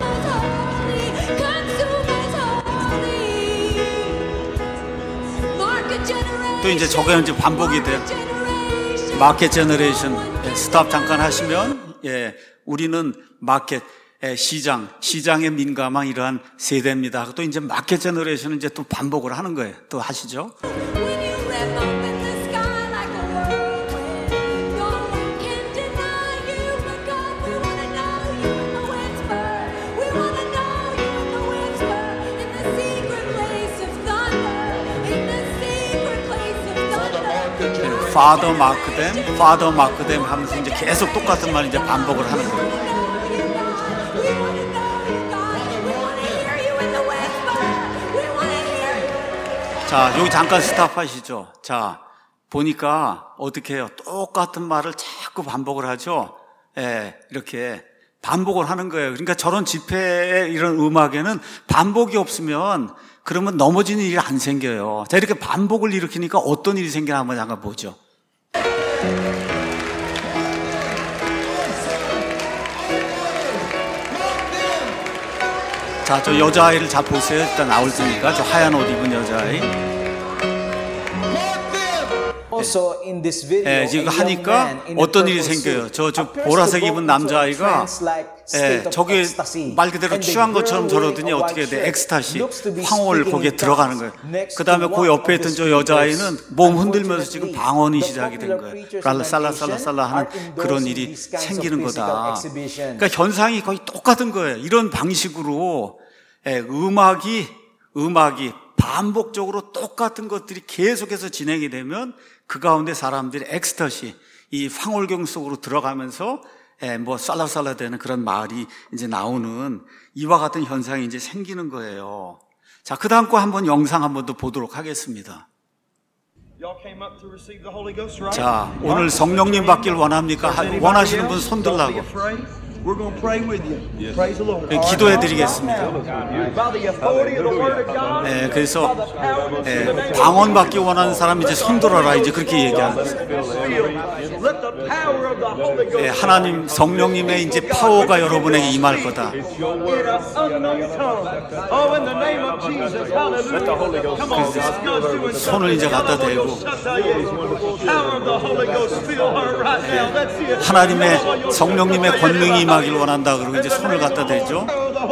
또 이제 저게 이제 반복이 돼요. 마켓 제너레이션. 예, 스탑 잠깐 하시면, 예, 우리는 마켓, 예, 시장, 시장에 민감한 이러한 세대입니다. 또 이제 마켓 제너레이션은 이제 또 반복을 하는 거예요. 또 하시죠. Father mark them, Father mark them 하면서 이제 계속 똑같은 말 이제 반복을 하는 거예요. 자, 여기 잠깐 스탑하시죠. 자, 보니까 어떻게 해요? 똑같은 말을 자꾸 반복을 하죠. 예, 이렇게 반복을 하는 거예요. 그러니까 저런 집회의 이런 음악에는 반복이 없으면 그러면 넘어지는 일이 안 생겨요. 자, 이렇게 반복을 일으키니까 어떤 일이 생기나 한번 잠깐 보죠. 자, 저 여자아이를 잘 보세요. 일단 나올 테니까. 저 하얀 옷 입은 여자아이. 예, 지금 하니까 어떤 일이 생겨요. 저, 저 보라색 입은 남자아이가 예, 저게 말 그대로 취한 것처럼 저러더니 어떻게 돼? 엑스타시, 황홀 거기에 들어가는 거예요. 그 다음에 그 옆에 있던 저 여자아이는 몸 흔들면서 지금 방언이 시작이 된 거예요. 살라살라살라살라 하는 그런 일이 생기는 거다. 그러니까 현상이 거의 똑같은 거예요. 이런 방식으로 예, 음악이, 음악이 반복적으로 똑같은 것들이 계속해서 진행이 되면 그 가운데 사람들이 엑스터시, 이 황홀경 속으로 들어가면서 예, 뭐 쌀라쌀라 되는 그런 말이 이제 나오는 이와 같은 현상이 이제 생기는 거예요. 자, 그 다음 거 한번 영상 한번 더 보도록 하겠습니다. 자, 오늘 성령님 받길 원합니까? 원하시는 분 손 들라고. 기도해 드리겠습니다. 네, 그래서 네, 방언 받기 원하는 사람 이제 손 들어라, 이제 그렇게 얘기하는 거예요. 네, 하나님 성령님의 이제 파워가 여러분에게 임할 거다. 그래서 손을 이제 갖다 대고 네, 하나님의 성령님의 권능이 임하길 원한다 그러고 이제 손을 갖다 대죠.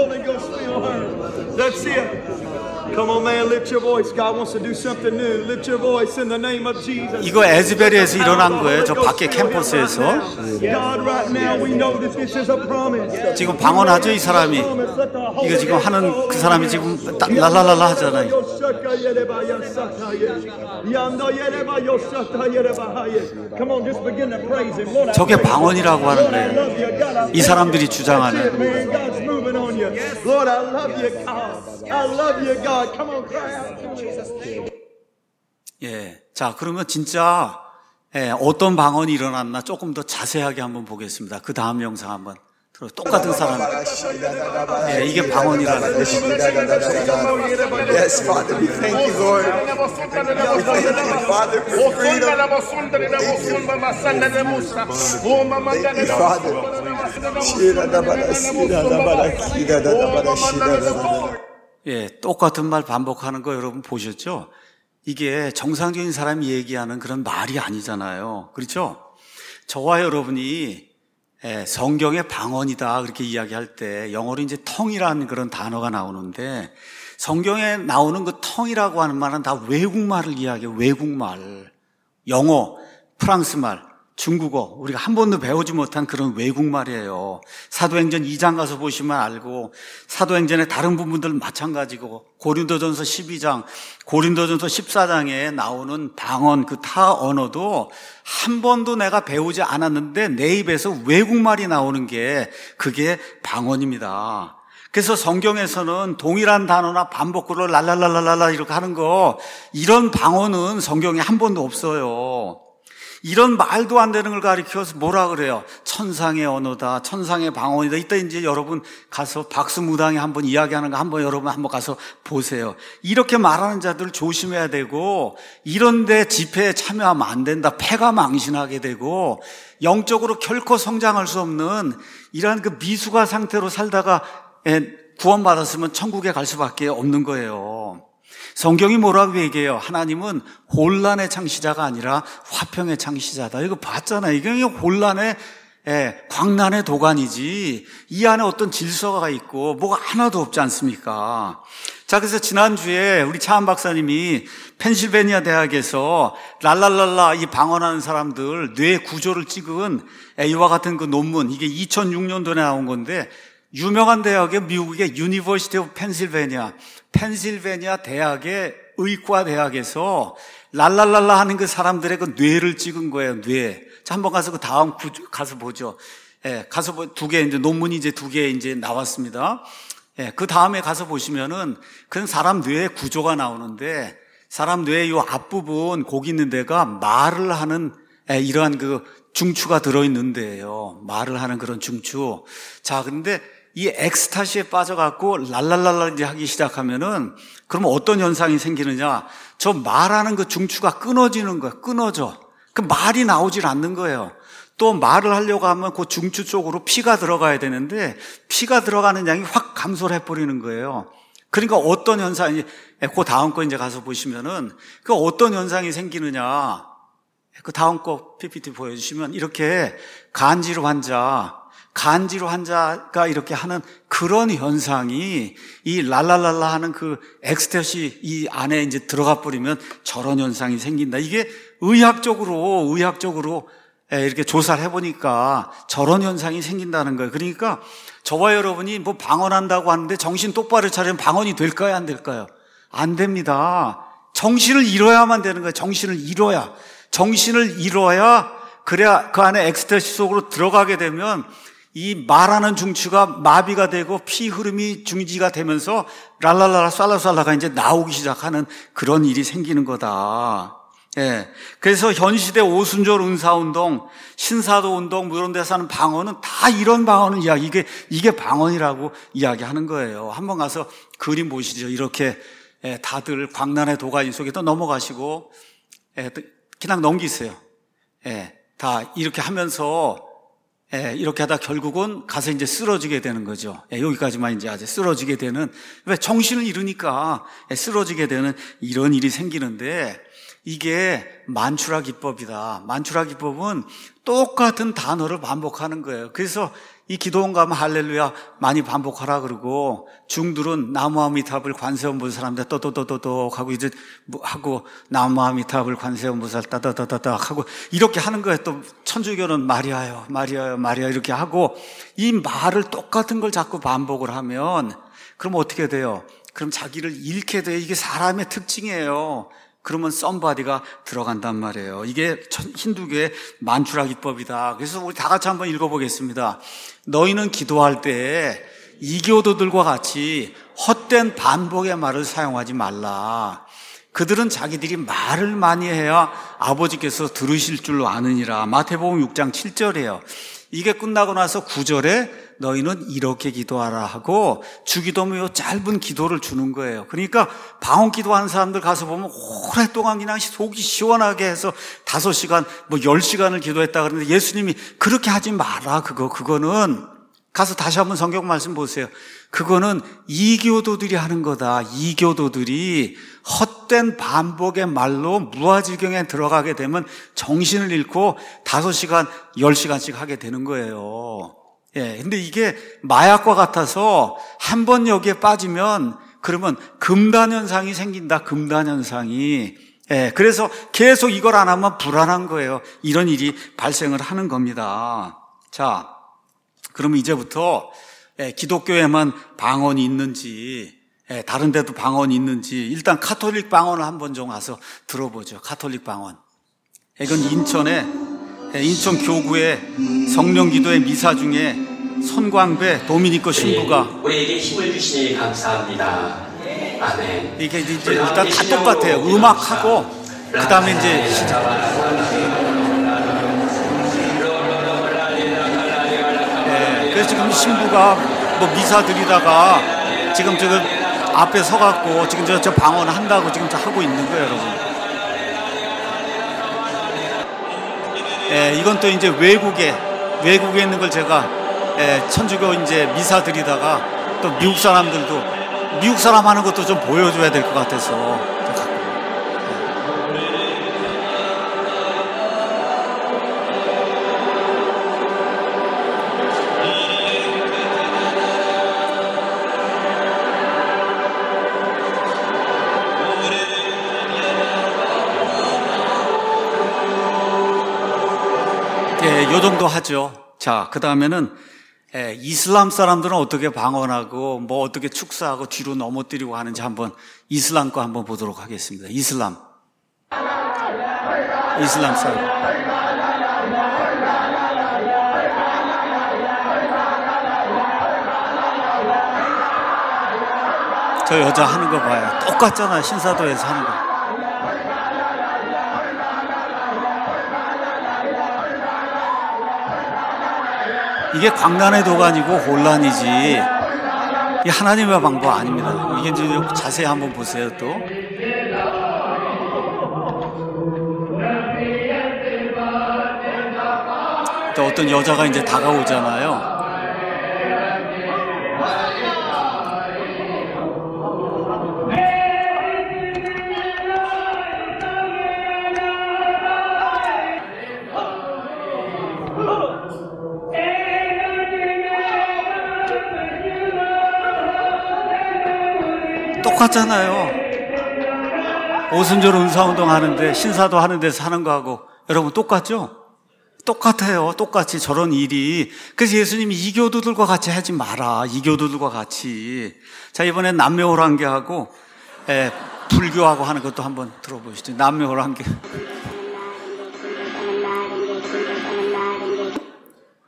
Come on, man, lift your voice. God wants to do something new. Lift your voice in the name of Jesus. 이거 에즈베리에서 일어난 거예요. 저 밖에 캠퍼스에서. God, right now, we know that this is a promise. 지금 방언하죠, 이 사람이. 이거 지금 하는 그 사람이 지금 랄랄랄라 하잖아요. Come on, just begin to praise him. Lord, 저게 방언이라고 하는 거예요. 이 사람들이 주장하는. God's moving on you. Lord, I love you, God. I love you, God. Come on, cry out to Jesus' name. 예, 자 그러면 진짜 예, 어떤 방언이 일어났나 조금 더 자세하게 한번 보겠습니다. 그 다음 영상 한번 들어. 똑같은 사람. 예, 이게 방언이라는 거예요. Yes, Father, we thank you, Lord. We thank you, Father, for freedom. Thank you, Father. 예, 똑같은 말 반복하는 거 여러분 보셨죠? 이게 정상적인 사람이 얘기하는 그런 말이 아니잖아요. 그렇죠? 저와 여러분이 예, 성경의 방언이다 그렇게 이야기할 때 영어로 이제 텅이라는 그런 단어가 나오는데 성경에 나오는 그 텅이라고 하는 말은 다 외국말을 이야기해요. 외국말. 영어, 프랑스말, 중국어, 우리가 한 번도 배우지 못한 그런 외국말이에요. 사도행전 이 장 가서 보시면 알고, 사도행전의 다른 부분들 마찬가지고, 고린도전서 십이 장, 고린도전서 십사 장에 나오는 방언, 그 타 언어도 한 번도 내가 배우지 않았는데 내 입에서 외국말이 나오는 게 그게 방언입니다. 그래서 성경에서는 동일한 단어나 반복구를 랄랄랄랄라 이렇게 하는 거, 이런 방언은 성경에 한 번도 없어요. 이런 말도 안 되는 걸 가리켜서 뭐라 그래요? 천상의 언어다, 천상의 방언이다. 이따 이제 여러분 가서 박수무당에 한번 이야기하는 거 한번 여러분 한번 가서 보세요. 이렇게 말하는 자들 조심해야 되고, 이런데 집회에 참여하면 안 된다. 패가 망신하게 되고, 영적으로 결코 성장할 수 없는 이러한 그 미숙아 상태로 살다가 구원받았으면 천국에 갈 수밖에 없는 거예요. 성경이 뭐라고 얘기해요? 하나님은 혼란의 창시자가 아니라 화평의 창시자다. 이거 봤잖아요. 이게 혼란의 예, 광란의 도가니지 이 안에 어떤 질서가 있고 뭐가 하나도 없지 않습니까? 자, 그래서 지난주에 우리 차한 박사님이 펜실베니아 대학에서 랄랄랄라 이 방언하는 사람들 뇌 구조를 찍은 이와 같은 그 논문, 이게 이천육 년도에 나온 건데, 유명한 대학의 미국의 유니버시티 오브 펜실베니아, 펜실베니아 대학의 의과 대학에서 랄랄랄라 하는 그 사람들의 그 뇌를 찍은 거예요. 뇌. 자, 한번 가서 그 다음 구, 가서 보죠. 예, 가서 두 개 이제 논문이 이제 두 개 이제 나왔습니다. 예, 그 다음에 가서 보시면은 그 사람 뇌의 구조가 나오는데, 사람 뇌의 요 앞부분 고기 있는 데가 말을 하는 예, 이러한 그 중추가 들어있는 데예요. 말을 하는 그런 중추. 자, 근데 이 엑스타시에 빠져갖고 랄랄랄라 이제 하기 시작하면은 그러면 어떤 현상이 생기느냐? 저 말하는 그 중추가 끊어지는 거야. 끊어져. 그 말이 나오질 않는 거예요. 또 말을 하려고 하면 그 중추 쪽으로 피가 들어가야 되는데 피가 들어가는 양이 확 감소를 해버리는 거예요. 그러니까 어떤 현상이, 그 다음 거 이제 가서 보시면은 그 어떤 현상이 생기느냐? 그 다음 거 피피티 보여주시면 이렇게 간지로 환자, 간지로 환자가 이렇게 하는 그런 현상이 이 랄랄랄라 하는 그 엑스태시 이 안에 이제 들어가 버리면 저런 현상이 생긴다. 이게 의학적으로, 의학적으로 이렇게 조사를 해보니까 저런 현상이 생긴다는 거예요. 그러니까 저와 여러분이 뭐 방언한다고 하는데 정신 똑바로 차리면 방언이 될까요? 안 될까요? 안 됩니다. 정신을 잃어야만 되는 거예요. 정신을 잃어야. 정신을 잃어야 그래야 그 안에 엑스터시 속으로 들어가게 되면 이 말하는 중추가 마비가 되고 피 흐름이 중지가 되면서 랄랄라 쌀라쌀라가 이제 나오기 시작하는 그런 일이 생기는 거다. 예. 그래서 현 시대 오순절 은사운동, 신사도 운동, 뭐 이런 데서 하는 방언은 다 이런 방언을 이야기, 이게, 이게 방언이라고 이야기하는 거예요. 한번 가서 그림 보시죠. 이렇게, 예, 다들 광란의 도가니 속에 또 넘어가시고, 예, 그냥 넘기세요. 예, 다 이렇게 하면서, 예, 이렇게 하다 결국은 가서 이제 쓰러지게 되는 거죠. 예, 여기까지만 이제 아주 쓰러지게 되는, 왜 정신을 잃으니까 예, 쓰러지게 되는 이런 일이 생기는데, 이게 만추라 기법이다. 만추라 기법은 똑같은 단어를 반복하는 거예요. 그래서 이 기도원 가면 할렐루야 많이 반복하라 그러고, 중들은 나무아미탑을 관세음보살 하는데 또또또또또 하고 이제 뭐 하고, 나무아미탑을 관세음보살 따다다다닥 하고 이렇게 하는 거예요. 또 천주교는 마리아요 마리아요 마리아 이렇게 하고, 이 말을 똑같은 걸 자꾸 반복을 하면 그럼 어떻게 돼요? 그럼 자기를 잃게 돼요. 이게 사람의 특징이에요. 그러면 썸바디가 들어간단 말이에요. 이게 힌두교의 만추라 기법이다. 그래서 우리 다 같이 한번 읽어보겠습니다. 너희는 기도할 때 이교도들과 같이 헛된 반복의 말을 사용하지 말라. 그들은 자기들이 말을 많이 해야 아버지께서 들으실 줄로 아느니라. 마태복음 육 장 칠 절이에요. 이게 끝나고 나서 구 절에 너희는 이렇게 기도하라 하고 주기도면 요 짧은 기도를 주는 거예요. 그러니까 방언 기도하는 사람들 가서 보면 오랫동안 그냥 속이 시원하게 해서 다섯 시간 뭐 열 시간을 기도했다 그러는데, 예수님이 그렇게 하지 마라. 그거 그거는 가서 다시 한번 성경 말씀 보세요. 그거는 이교도들이 하는 거다. 이교도들이 헛된 반복의 말로 무아지경에 들어가게 되면 정신을 잃고 다섯 시간, 열 시간씩 하게 되는 거예요. 예, 근데 이게 마약과 같아서 한 번 여기에 빠지면 그러면 금단현상이 생긴다. 금단현상이. 예, 그래서 계속 이걸 안 하면 불안한 거예요. 이런 일이 발생을 하는 겁니다. 자, 그러면 이제부터 예, 기독교에만 방언이 있는지, 예, 다른 데도 방언이 있는지 일단 카톨릭 방언을 한번 좀 와서 들어보죠. 카톨릭 방언. 이건 인천에 예, 인천 교구의 성령기도의 미사 중에 손광배 도미니코 신부가 우리에게 힘을 주시니 감사합니다. 아멘. 이게 이제 일단 다 똑같아요. 음악하고 그 다음에 이제 시작. 예, 그래서 지금 신부가 뭐 미사 드리다가 지금 지금 앞에 서갖고 지금 저, 저 방언 한다고 지금 저 하고 있는 거예요, 여러분. 예, 이건 또 이제 외국에 외국에 있는 걸 제가 예, 천주교 이제 미사 드리다가 또 미국 사람들도 미국 사람 하는 것도 좀 보여줘야 될 것 같아서. 예, 요 정도 하죠. 자, 그 다음에는 예, 이슬람 사람들은 어떻게 방언하고 뭐 어떻게 축사하고 뒤로 넘어뜨리고 하는지 한번 이슬람 거 한번 보도록 하겠습니다. 이슬람. 이슬람 사람. 저 여자 하는 거 봐요. 똑같잖아. 신사도에서 하는 거. 이게 광란의 도가 아니고 혼란이지, 이게 하나님의 방법 아닙니다. 이게 이제 자세히 한번 보세요. 또 또 어떤 여자가 이제 다가오잖아요. 똑같잖아요. 오순절 은사운동 하는데 신사도 하는 데서 하는 거하고 여러분 똑같죠? 똑같아요. 똑같이 저런 일이. 그래서 예수님이 이교도들과 같이 하지 마라. 이교도들과 같이. 자, 이번엔 남묘호랑개하고 예, 불교하고 하는 것도 한번 들어보시죠. 남묘호랑개.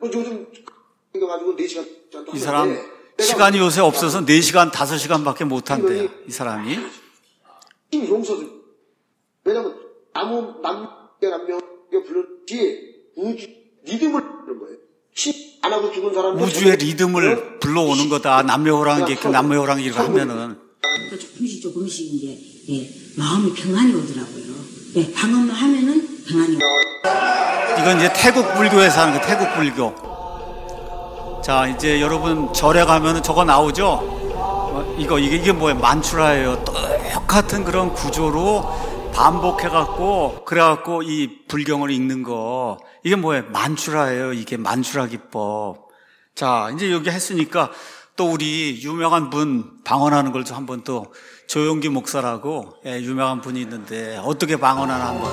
요즘 생겨가지고 네 시간 이 사람 시간이 요새 없어서 네 시간, 다섯 시간밖에 못 한대요. 이 사람이. 힘 용서 좀. 왜냐면 아무 남녀 남녀 불렀지 우주 리듬을 부르는 거예요. 시 안 하고 죽은 사람들 우주의 리듬을 불러오는 거다. 남녀호랑이, 그 남녀호랑이 이렇게 하면은. 조금씩 조금씩 이제 예, 마음이 평안이 오더라고요. 예, 방언만 하면은 평안이 오더라고요. 이건 이제 태국 불교에서 하는 거, 태국 불교. 자, 이제 여러분 절에 가면은 저거 나오죠? 어, 이거, 이게, 이게 뭐예요? 만추라예요. 똑같은 그런 구조로 반복해갖고, 그래갖고 이 불경을 읽는 거. 이게 뭐예요? 만추라예요. 이게 만추라 기법. 자, 이제 여기 했으니까 또 우리 유명한 분 방언하는 걸 좀 한번 또 조용기 목사라고 예, 유명한 분이 있는데 어떻게 방언하나 한번.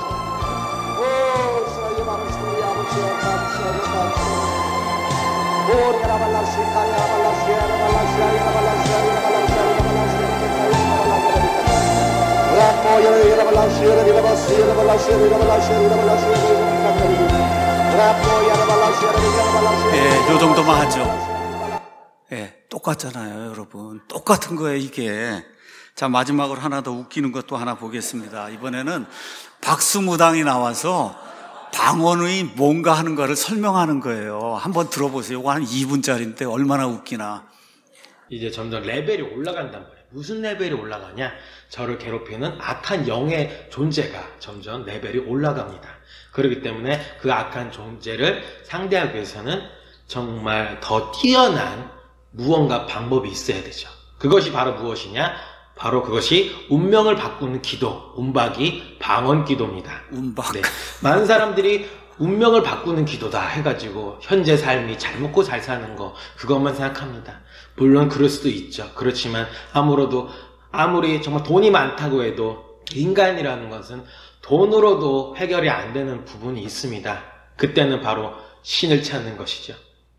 예, 요 정도만 하죠. 예, 똑같잖아요, 여러분. 똑같은 거예요, 이게. 자, 마지막으로 하나 더 웃기는 것도 하나 보겠습니다. 이번에는 박수무당이 나와서 방언의 뭔가 하는 거를 설명하는 거예요. 한번 들어보세요. 이거 한 이 분짜리인데 얼마나 웃기나. 이제 점점 레벨이 올라간단 말이에요. 무슨 레벨이 올라가냐? 저를 괴롭히는 악한 영의 존재가 점점 레벨이 올라갑니다. 그렇기 때문에 그 악한 존재를 상대하기 위해서는 정말 더 뛰어난 무언가 방법이 있어야 되죠. 그것이 바로 무엇이냐? 바로 그것이 운명을 바꾸는 기도, 운박이 방언 기도입니다. 운박. 네. 많은 사람들이 운명을 바꾸는 기도다 해가지고 현재 삶이 잘 먹고 잘 사는 거 그것만 생각합니다. 물론 그럴 수도 있죠. 그렇지만 아무래도 아무리 정말 돈이 많다고 해도 인간이라는 것은 돈으로도 해결이 안 되는 부분이 있습니다. 그때는 바로 신을 찾는 것이죠.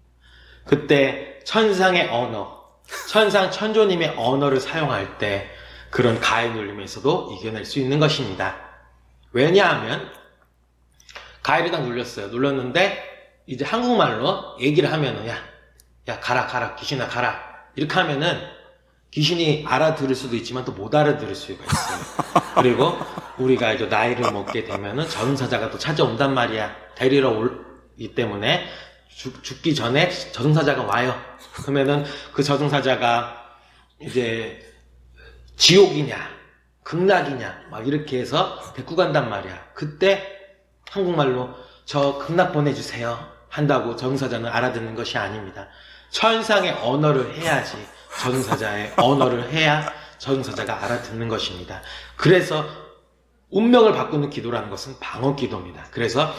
그때 천상의 언어, 천상 천조님의 언어를 사용할 때 그런 가해 눌림에서도 이겨낼 수 있는 것입니다. 왜냐하면 가해를 딱 눌렸어요. 눌렀는데 이제 한국말로 얘기를 하면은 야, 야 가라 가라 귀신아 가라 이렇게 하면은 귀신이 알아들을 수도 있지만 또 못 알아들을 수가 있어요. 그리고 우리가 이제 나이를 먹게 되면은 저승사자가 또 찾아온단 말이야. 데리러 오기 때문에 죽, 죽기 전에 저승사자가 와요. 그러면은 그 저승사자가 이제 지옥이냐 극락이냐 막 이렇게 해서 데리고 간단 말이야. 그때 한국말로 저 극락 보내주세요 한다고 저승사자는 알아듣는 것이 아닙니다. 천상의 언어를 해야지 저승사자의 언어를 해야 저승사자가 알아듣는 것입니다. 그래서 운명을 바꾸는 기도라는 것은 방언 기도입니다. 그래서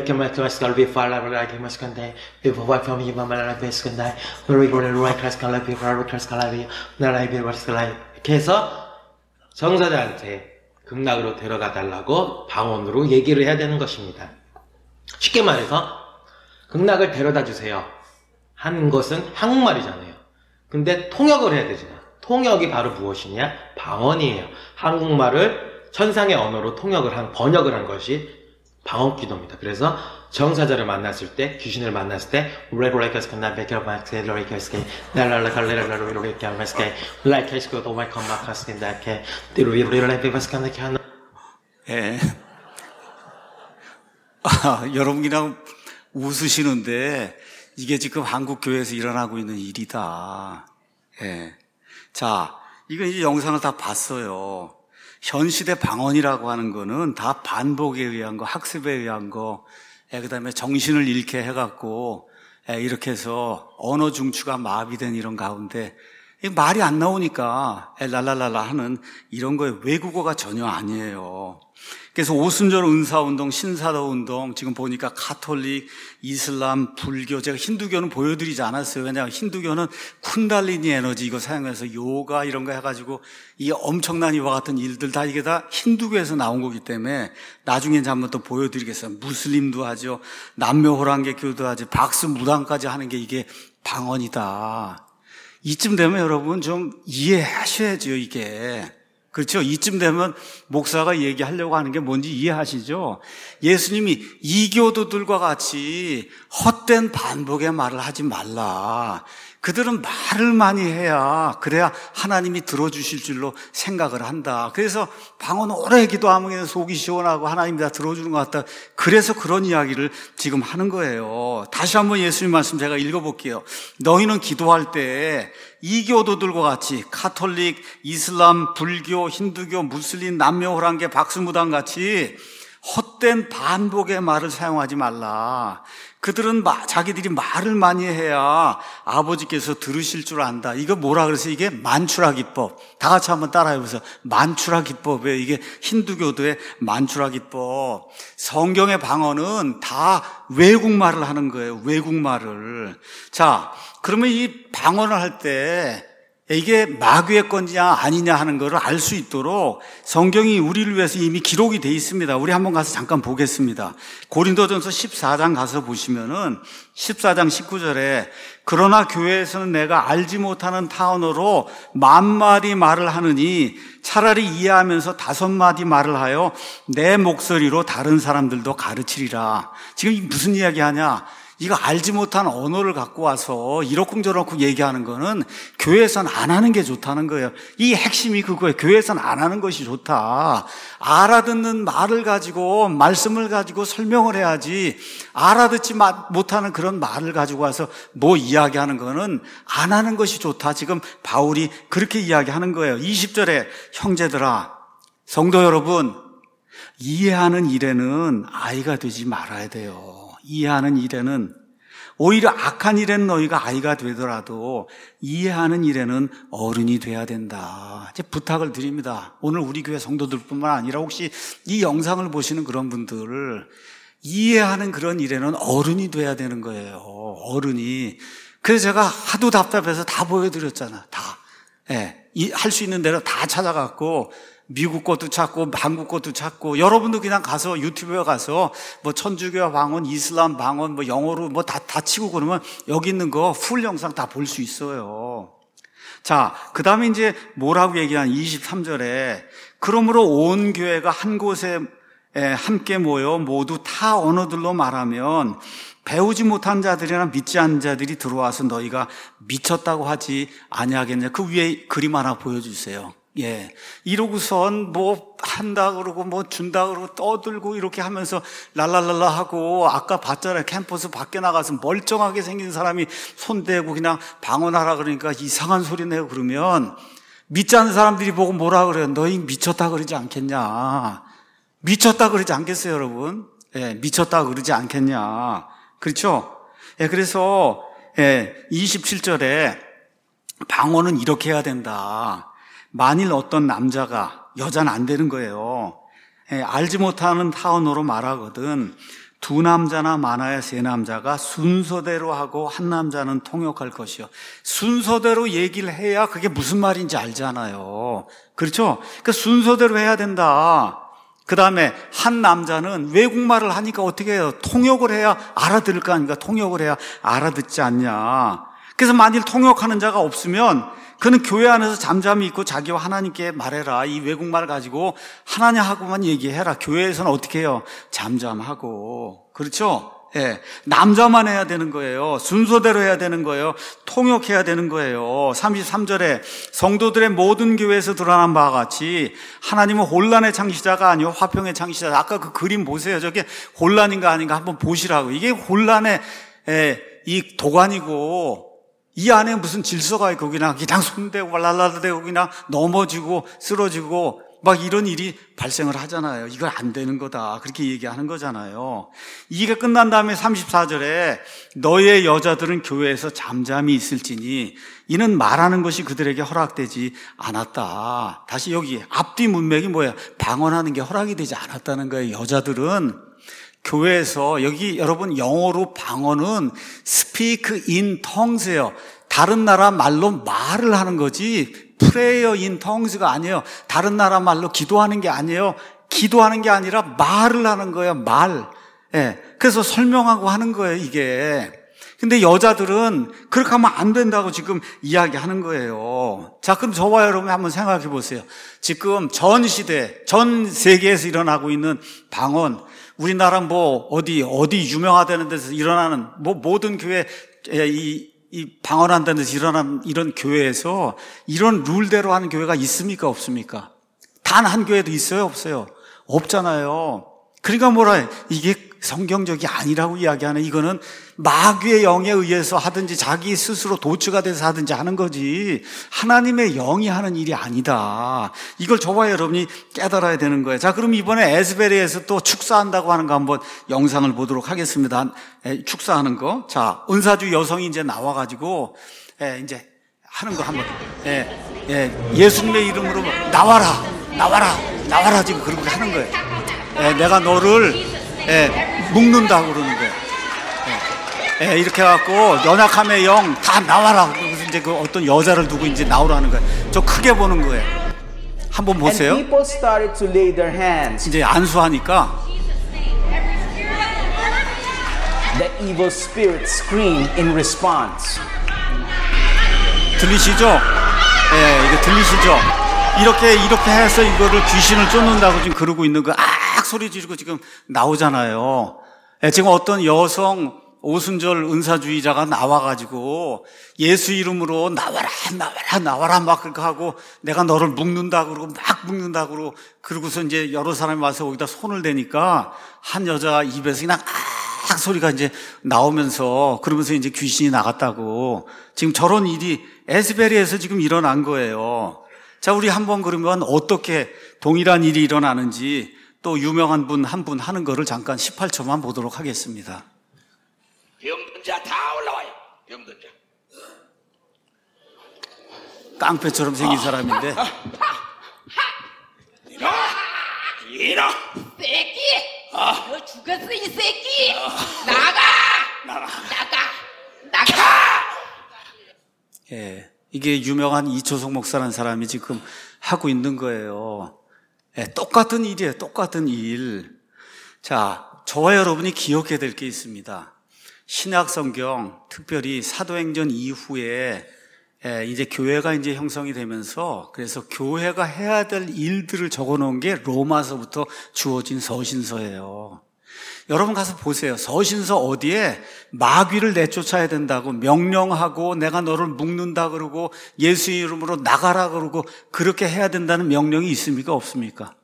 이렇게 해서 저승사자한테 극락으로 데려가 달라고 방언으로 얘기를 해야 되는 것입니다. 쉽게 말해서 극락을 데려다 주세요 하는 것은 한국말이잖아요. 근데 통역을 해야 되잖아요. 통역이 바로 무엇이냐? 방언이에요. 한국말을 천상의 언어로 통역을 한, 번역을 한 것이 방언 기도입니다. 그래서 저승사자를 만났을 때, 귀신을 만났을 때, 예. 아, 여러분 그냥 웃으시는데 이게 지금 한국 교회에서 일어나고 있는 일이다. 예. 자, 이거 이제 영상을 다 봤어요. 현 시대 방언이라고 하는 거는 다 반복에 의한 거, 학습에 의한 거, 예, 그 다음에 정신을 잃게 해갖고, 예, 이렇게 해서 언어 중추가 마비된 이런 가운데, 말이 안 나오니까, 예, 랄랄랄라 하는 이런 거에 외국어가 전혀 아니에요. 그래서 오순절 은사운동, 신사도운동, 지금 보니까 카톨릭, 이슬람, 불교, 제가 힌두교는 보여드리지 않았어요. 왜냐하면 힌두교는 쿤달리니 에너지 이거 사용해서 요가 이런 거 해가지고 이 엄청난 이와 같은 일들 다 이게 다 힌두교에서 나온 거기 때문에 나중에 이제 한번 또 보여드리겠어요. 무슬림도 하죠. 남묘호랑개교도 하죠. 박수무당까지 하는 게 이게 방언이다. 이쯤 되면 여러분 좀 이해하셔야죠, 이게. 그렇죠? 이쯤 되면 목사가 얘기하려고 하는 게 뭔지 이해하시죠? 예수님이 이교도들과 같이 헛된 반복의 말을 하지 말라. 그들은 말을 많이 해야 그래야 하나님이 들어주실 줄로 생각을 한다. 그래서 방언 오래 기도하면 속이 시원하고 하나님이 다 들어주는 것 같다. 그래서 그런 이야기를 지금 하는 거예요. 다시 한번 예수님 말씀 제가 읽어볼게요. 너희는 기도할 때 이교도들과 같이 카톨릭, 이슬람, 불교, 힌두교, 무슬림, 남녀호랑계, 박수무당 같이 헛된 반복의 말을 사용하지 말라. 그들은 마, 자기들이 말을 많이 해야 아버지께서 들으실 줄 안다. 이거 뭐라 그래서 이게 만추라 기법. 다 같이 한번 따라해보세요. 만추라 기법이에요. 이게 힌두교도의 만추라 기법. 성경의 방언은 다 외국말을 하는 거예요. 외국말을. 자, 그러면 이 방언을 할 때 이게 마귀의 건지냐 아니냐 하는 것을 알 수 있도록 성경이 우리를 위해서 이미 기록이 돼 있습니다. 우리 한번 가서 잠깐 보겠습니다. 고린도전서 십사 장 가서 보시면은 십사 장 십구 절에 그러나 교회에서는 내가 알지 못하는 타언어로 만 마디 말을 하느니 차라리 이해하면서 다섯 마디 말을 하여 내 목소리로 다른 사람들도 가르치리라. 지금 무슨 이야기 하냐? 이거 알지 못한 언어를 갖고 와서 이러쿵저러쿵 얘기하는 거는 교회에서는 안 하는 게 좋다는 거예요. 이 핵심이 그거예요. 교회에서는 안 하는 것이 좋다. 알아듣는 말을 가지고 말씀을 가지고 설명을 해야지 알아듣지 못하는 그런 말을 가지고 와서 뭐 이야기하는 거는 안 하는 것이 좋다. 지금 바울이 그렇게 이야기하는 거예요. 이십 절에 형제들아, 성도 여러분, 이해하는 일에는 아이가 되지 말아야 돼요. 이해하는 일에는, 오히려 악한 일에는 너희가 아이가 되더라도 이해하는 일에는 어른이 돼야 된다. 이제 부탁을 드립니다. 오늘 우리 교회 성도들뿐만 아니라 혹시 이 영상을 보시는 그런 분들을 이해하는 그런 일에는 어른이 돼야 되는 거예요. 어른이. 그래서 제가 하도 답답해서 다 보여드렸잖아. 다. 예. 할 수 있는 대로 다 찾아갔고 미국 것도 찾고 한국 것도 찾고 여러분도 그냥 가서 유튜브에 가서 뭐 천주교 방언, 이슬람 방언, 뭐 영어로 뭐 다 다 치고 그러면 여기 있는 거 풀 영상 다 볼 수 있어요. 자, 그 다음에 이제 뭐라고 얘기한 이십삼 절에 그러므로 온 교회가 한 곳에 함께 모여 모두 타 언어들로 말하면 배우지 못한 자들이나 믿지 않는 자들이 들어와서 너희가 미쳤다고 하지 아니하겠냐. 그 위에 그림 하나 보여주세요. 예. 이러고선 뭐 한다 그러고 뭐 준다 그러고 떠들고 이렇게 하면서 랄랄랄라 하고 아까 봤잖아요. 캠퍼스 밖에 나가서 멀쩡하게 생긴 사람이 손대고 그냥 방언하라 그러니까 이상한 소리 내고 그러면 믿지 않는 사람들이 보고 뭐라 그래요? 너희 미쳤다 그러지 않겠냐. 미쳤다 그러지 않겠어요, 여러분? 예, 미쳤다 그러지 않겠냐. 그렇죠? 예, 그래서 예, 이십칠 절에 방언은 이렇게 해야 된다. 만일 어떤 남자가, 여자는 안 되는 거예요. 예, 알지 못하는 타언어로 말하거든 두 남자나 많아야 세 남자가 순서대로 하고 한 남자는 통역할 것이요. 순서대로 얘기를 해야 그게 무슨 말인지 알잖아요. 그렇죠? 그러니까 순서대로 해야 된다. 그 다음에 한 남자는 외국말을 하니까 어떻게 해요? 통역을 해야 알아들을 거 아닙니까? 통역을 해야 알아듣지 않냐. 그래서 만일 통역하는 자가 없으면 그는 교회 안에서 잠잠히 있고 자기와 하나님께 말해라. 이 외국말 가지고 하나님하고만 얘기해라. 교회에서는 어떻게 해요? 잠잠하고. 그렇죠? 예. 남자만 해야 되는 거예요. 순서대로 해야 되는 거예요. 통역해야 되는 거예요. 삼십삼 절에 성도들의 모든 교회에서 드러난 바와 같이 하나님은 혼란의 창시자가 아니요 화평의 창시자. 아까 그 그림 보세요. 저게 혼란인가 아닌가 한번 보시라고. 이게 혼란의 예, 이 도관이고 이 안에 무슨 질서가 있고 그냥 그냥 손대고 랄랄대고 그냥 넘어지고 쓰러지고 막 이런 일이 발생을 하잖아요. 이건 안 되는 거다. 그렇게 얘기하는 거잖아요. 이게 끝난 다음에 삼십사 절에 너의 여자들은 교회에서 잠잠히 있을지니 이는 말하는 것이 그들에게 허락되지 않았다. 다시 여기 앞뒤 문맥이 뭐예요? 방언하는 게 허락이 되지 않았다는 거예요. 여자들은 교회에서 여기 여러분 영어로 방언은 speak in tongues예요. 다른 나라 말로 말을 하는 거지 prayer in tongues가 아니에요. 다른 나라 말로 기도하는 게 아니에요. 기도하는 게 아니라 말을 하는 거예요. 말. 예. 그래서 설명하고 하는 거예요. 이게. 근데 여자들은 그렇게 하면 안 된다고 지금 이야기하는 거예요. 자, 그럼 저와 여러분이 한번 생각해 보세요. 지금 전 시대, 전 세계에서 일어나고 있는 방언, 우리나라 뭐 어디 어디 유명하다는 데서 일어나는 뭐 모든 교회 이, 이 방언한다는 데서 일어나는 이런 교회에서 이런 룰대로 하는 교회가 있습니까? 없습니까? 단 한 교회도 있어요? 없어요? 없잖아요. 그러니까 뭐라 해? 이게 성경적이 아니라고 이야기하는, 이거는 마귀의 영에 의해서 하든지 자기 스스로 도취가 돼서 하든지 하는 거지 하나님의 영이 하는 일이 아니다. 이걸 저와 여러분이 깨달아야 되는 거예요. 자, 그럼 이번에 에스베리에서 또 축사한다고 하는 거 한번 영상을 보도록 하겠습니다. 에, 축사하는 거. 자, 은사주 여성이 이제 나와가지고 에, 이제 하는 거 한번 에, 에, 예수님의 이름으로 나와라 나와라 나와라 지금 그러고 하는 거예요. 에, 내가 너를 에, 묶는다고 그러는 거예요. 예, 예, 이렇게 해갖고 연약함의 영 다 나와라. 그래서 이제 그 어떤 여자를 두고 이제 나오라는 거예요. 저 크게 보는 거예요. 한번 보세요. And people started to lay their hands. 이제 안수하니까 The evil spirit screamed in response. 들리시죠? 예, 이거 들리시죠? 이렇게 이렇게 해서 이거를 귀신을 쫓는다고 지금 그러고 있는 거, 악 소리 지르고 지금 나오잖아요. 예, 지금 어떤 여성 오순절 은사주의자가 나와가지고 예수 이름으로 나와라 나와라 나와라 막 그렇게 하고 내가 너를 묶는다 그러고 막 묶는다 그러고 그러고서 이제 여러 사람이 와서 거기다 손을 대니까 한 여자 입에서 그냥 악 소리가 이제 나오면서 그러면서 이제 귀신이 나갔다고. 지금 저런 일이 에스베리에서 지금 일어난 거예요. 자, 우리 한번 그러면 어떻게 동일한 일이 일어나는지 또 유명한 분 한 분 하는 거를 잠깐 십팔 초만 보도록 하겠습니다. 병든 자 다 올라와요. 병든 자. 깡패처럼 생긴 사람인데. 이놈! 이놈! 새끼! 어. 너 죽었어 이 새끼! 어. 나가! 나가! 나가! 나가! 예, 이게 유명한 이초석 목사라는 사람이 지금 하고 있는 거예요. 예, 똑같은 일이에요. 똑같은 일. 자, 저와 여러분이 기억해야 될 게 있습니다. 신약 성경, 특별히 사도행전 이후에 예, 이제 교회가 이제 형성이 되면서 그래서 교회가 해야 될 일들을 적어 놓은 게 로마서부터 주어진 서신서예요. 여러분 가서 보세요. 서신서 어디에 마귀를 내쫓아야 된다고 명령하고 내가 너를 묶는다 그러고 예수 이름으로 나가라 그러고 그렇게 해야 된다는 명령이 있습니까? 없습니까?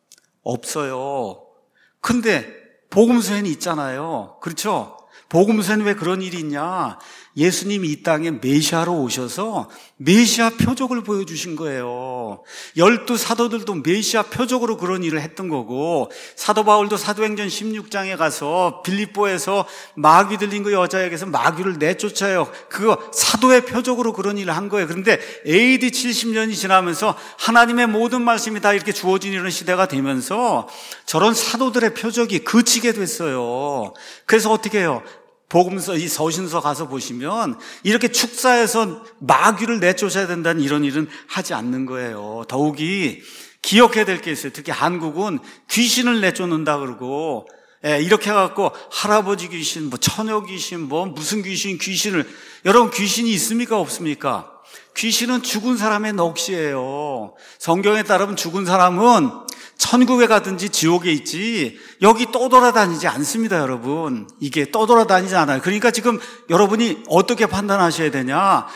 없어요. 근데 복음서에는 있잖아요. 그렇죠? 복음서에는 왜 그런 일이 있냐? 예수님이 이 땅에 메시아로 오셔서 메시아 표적을 보여주신 거예요. 열두 사도들도 메시아 표적으로 그런 일을 했던 거고, 사도 바울도 사도행전 십육 장에 가서 빌립보에서 마귀 들린 그 여자에게서 마귀를 내쫓아요. 그거 사도의 표적으로 그런 일을 한 거예요. 그런데 에이디 칠십 년이 지나면서 하나님의 모든 말씀이 다 이렇게 주어진 이런 시대가 되면서 저런 사도들의 표적이 그치게 됐어요. 그래서 어떻게 해요? 복음서, 이 서신서 가서 보시면 이렇게 축사해서 마귀를 내쫓아야 된다는 이런 일은 하지 않는 거예요. 더욱이 기억해야 될 게 있어요. 특히 한국은 귀신을 내쫓는다 그러고, 예, 이렇게 해갖고 할아버지 귀신, 뭐 처녀 귀신, 뭐 무슨 귀신, 귀신을, 여러분 귀신이 있습니까? 없습니까? 귀신은 죽은 사람의 넋이에요. 성경에 따르면 죽은 사람은 천국에 가든지 지옥에 있지 여기 떠돌아다니지 않습니다, 여러분. 이게 떠돌아다니지 않아요. 그러니까 지금 여러분이 어떻게 판단하셔야 되냐?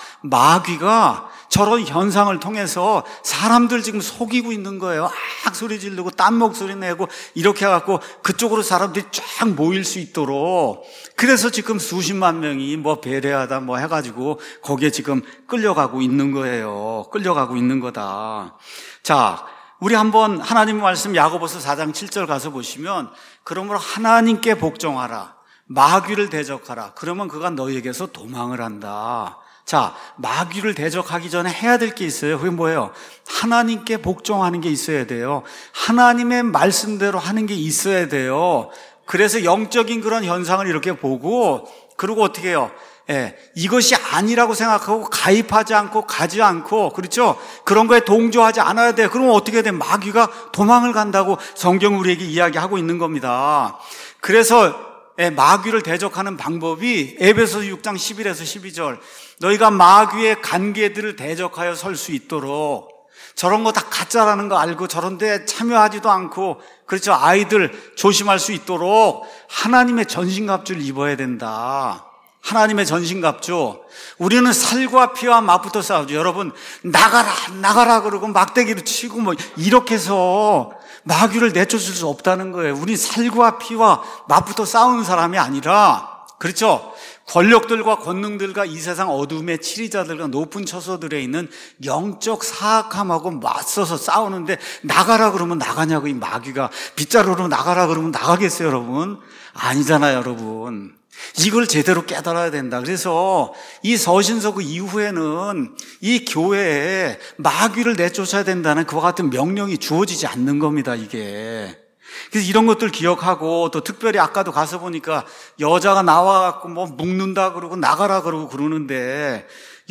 마귀가 저런 현상을 통해서 사람들 지금 속이고 있는 거예요. 악 소리 지르고 딴 목소리 내고 이렇게 해갖고 그쪽으로 사람들이 쫙 모일 수 있도록. 그래서 지금 수십만 명이 뭐 배려하다 뭐 해가지고 거기에 지금 끌려가고 있는 거예요. 끌려가고 있는 거다. 자, 우리 한번 하나님의 말씀 야고보서 사 장 칠 절 가서 보시면, 그러므로 하나님께 복종하라, 마귀를 대적하라, 그러면 그가 너희에게서 도망을 한다. 자, 마귀를 대적하기 전에 해야 될 게 있어요. 그게 뭐예요? 하나님께 복종하는 게 있어야 돼요. 하나님의 말씀대로 하는 게 있어야 돼요. 그래서 영적인 그런 현상을 이렇게 보고, 그리고 어떻게 해요? 예, 이것이 아니라고 생각하고 가입하지 않고 가지 않고, 그렇죠? 그런 거에 동조하지 않아야 돼요. 그러면 어떻게 해야 돼요? 마귀가 도망을 간다고 성경 우리에게 이야기하고 있는 겁니다. 그래서 마귀를 대적하는 방법이 에베소서 육 장 십일에서 십이 절, 너희가 마귀의 관계들을 대적하여 설 수 있도록, 저런 거 다 가짜라는 거 알고 저런 데 참여하지도 않고, 그렇죠, 아이들 조심할 수 있도록 하나님의 전신갑주를 입어야 된다. 하나님의 전신갑주. 우리는 살과 피와 맞붙어 싸우죠. 여러분, 나가라 나가라 그러고 막대기로 치고 뭐 이렇게 해서 마귀를 내쫓을 수 없다는 거예요. 우린 살과 피와 맞붙어 싸우는 사람이 아니라, 그렇죠, 권력들과 권능들과 이 세상 어둠의 치리자들과 높은 처소들에 있는 영적 사악함하고 맞서서 싸우는데, 나가라 그러면 나가냐고. 이 마귀가 빗자루로 나가라 그러면 나가겠어요, 여러분? 아니잖아요, 여러분. 이걸 제대로 깨달아야 된다. 그래서 이 서신서구 이후에는 이 교회에 마귀를 내쫓아야 된다는 그와 같은 명령이 주어지지 않는 겁니다, 이게. 그래서 이런 것들 기억하고, 또 특별히 아까도 가서 보니까 여자가 나와갖고 뭐 묶는다 그러고 나가라 그러고 그러는데,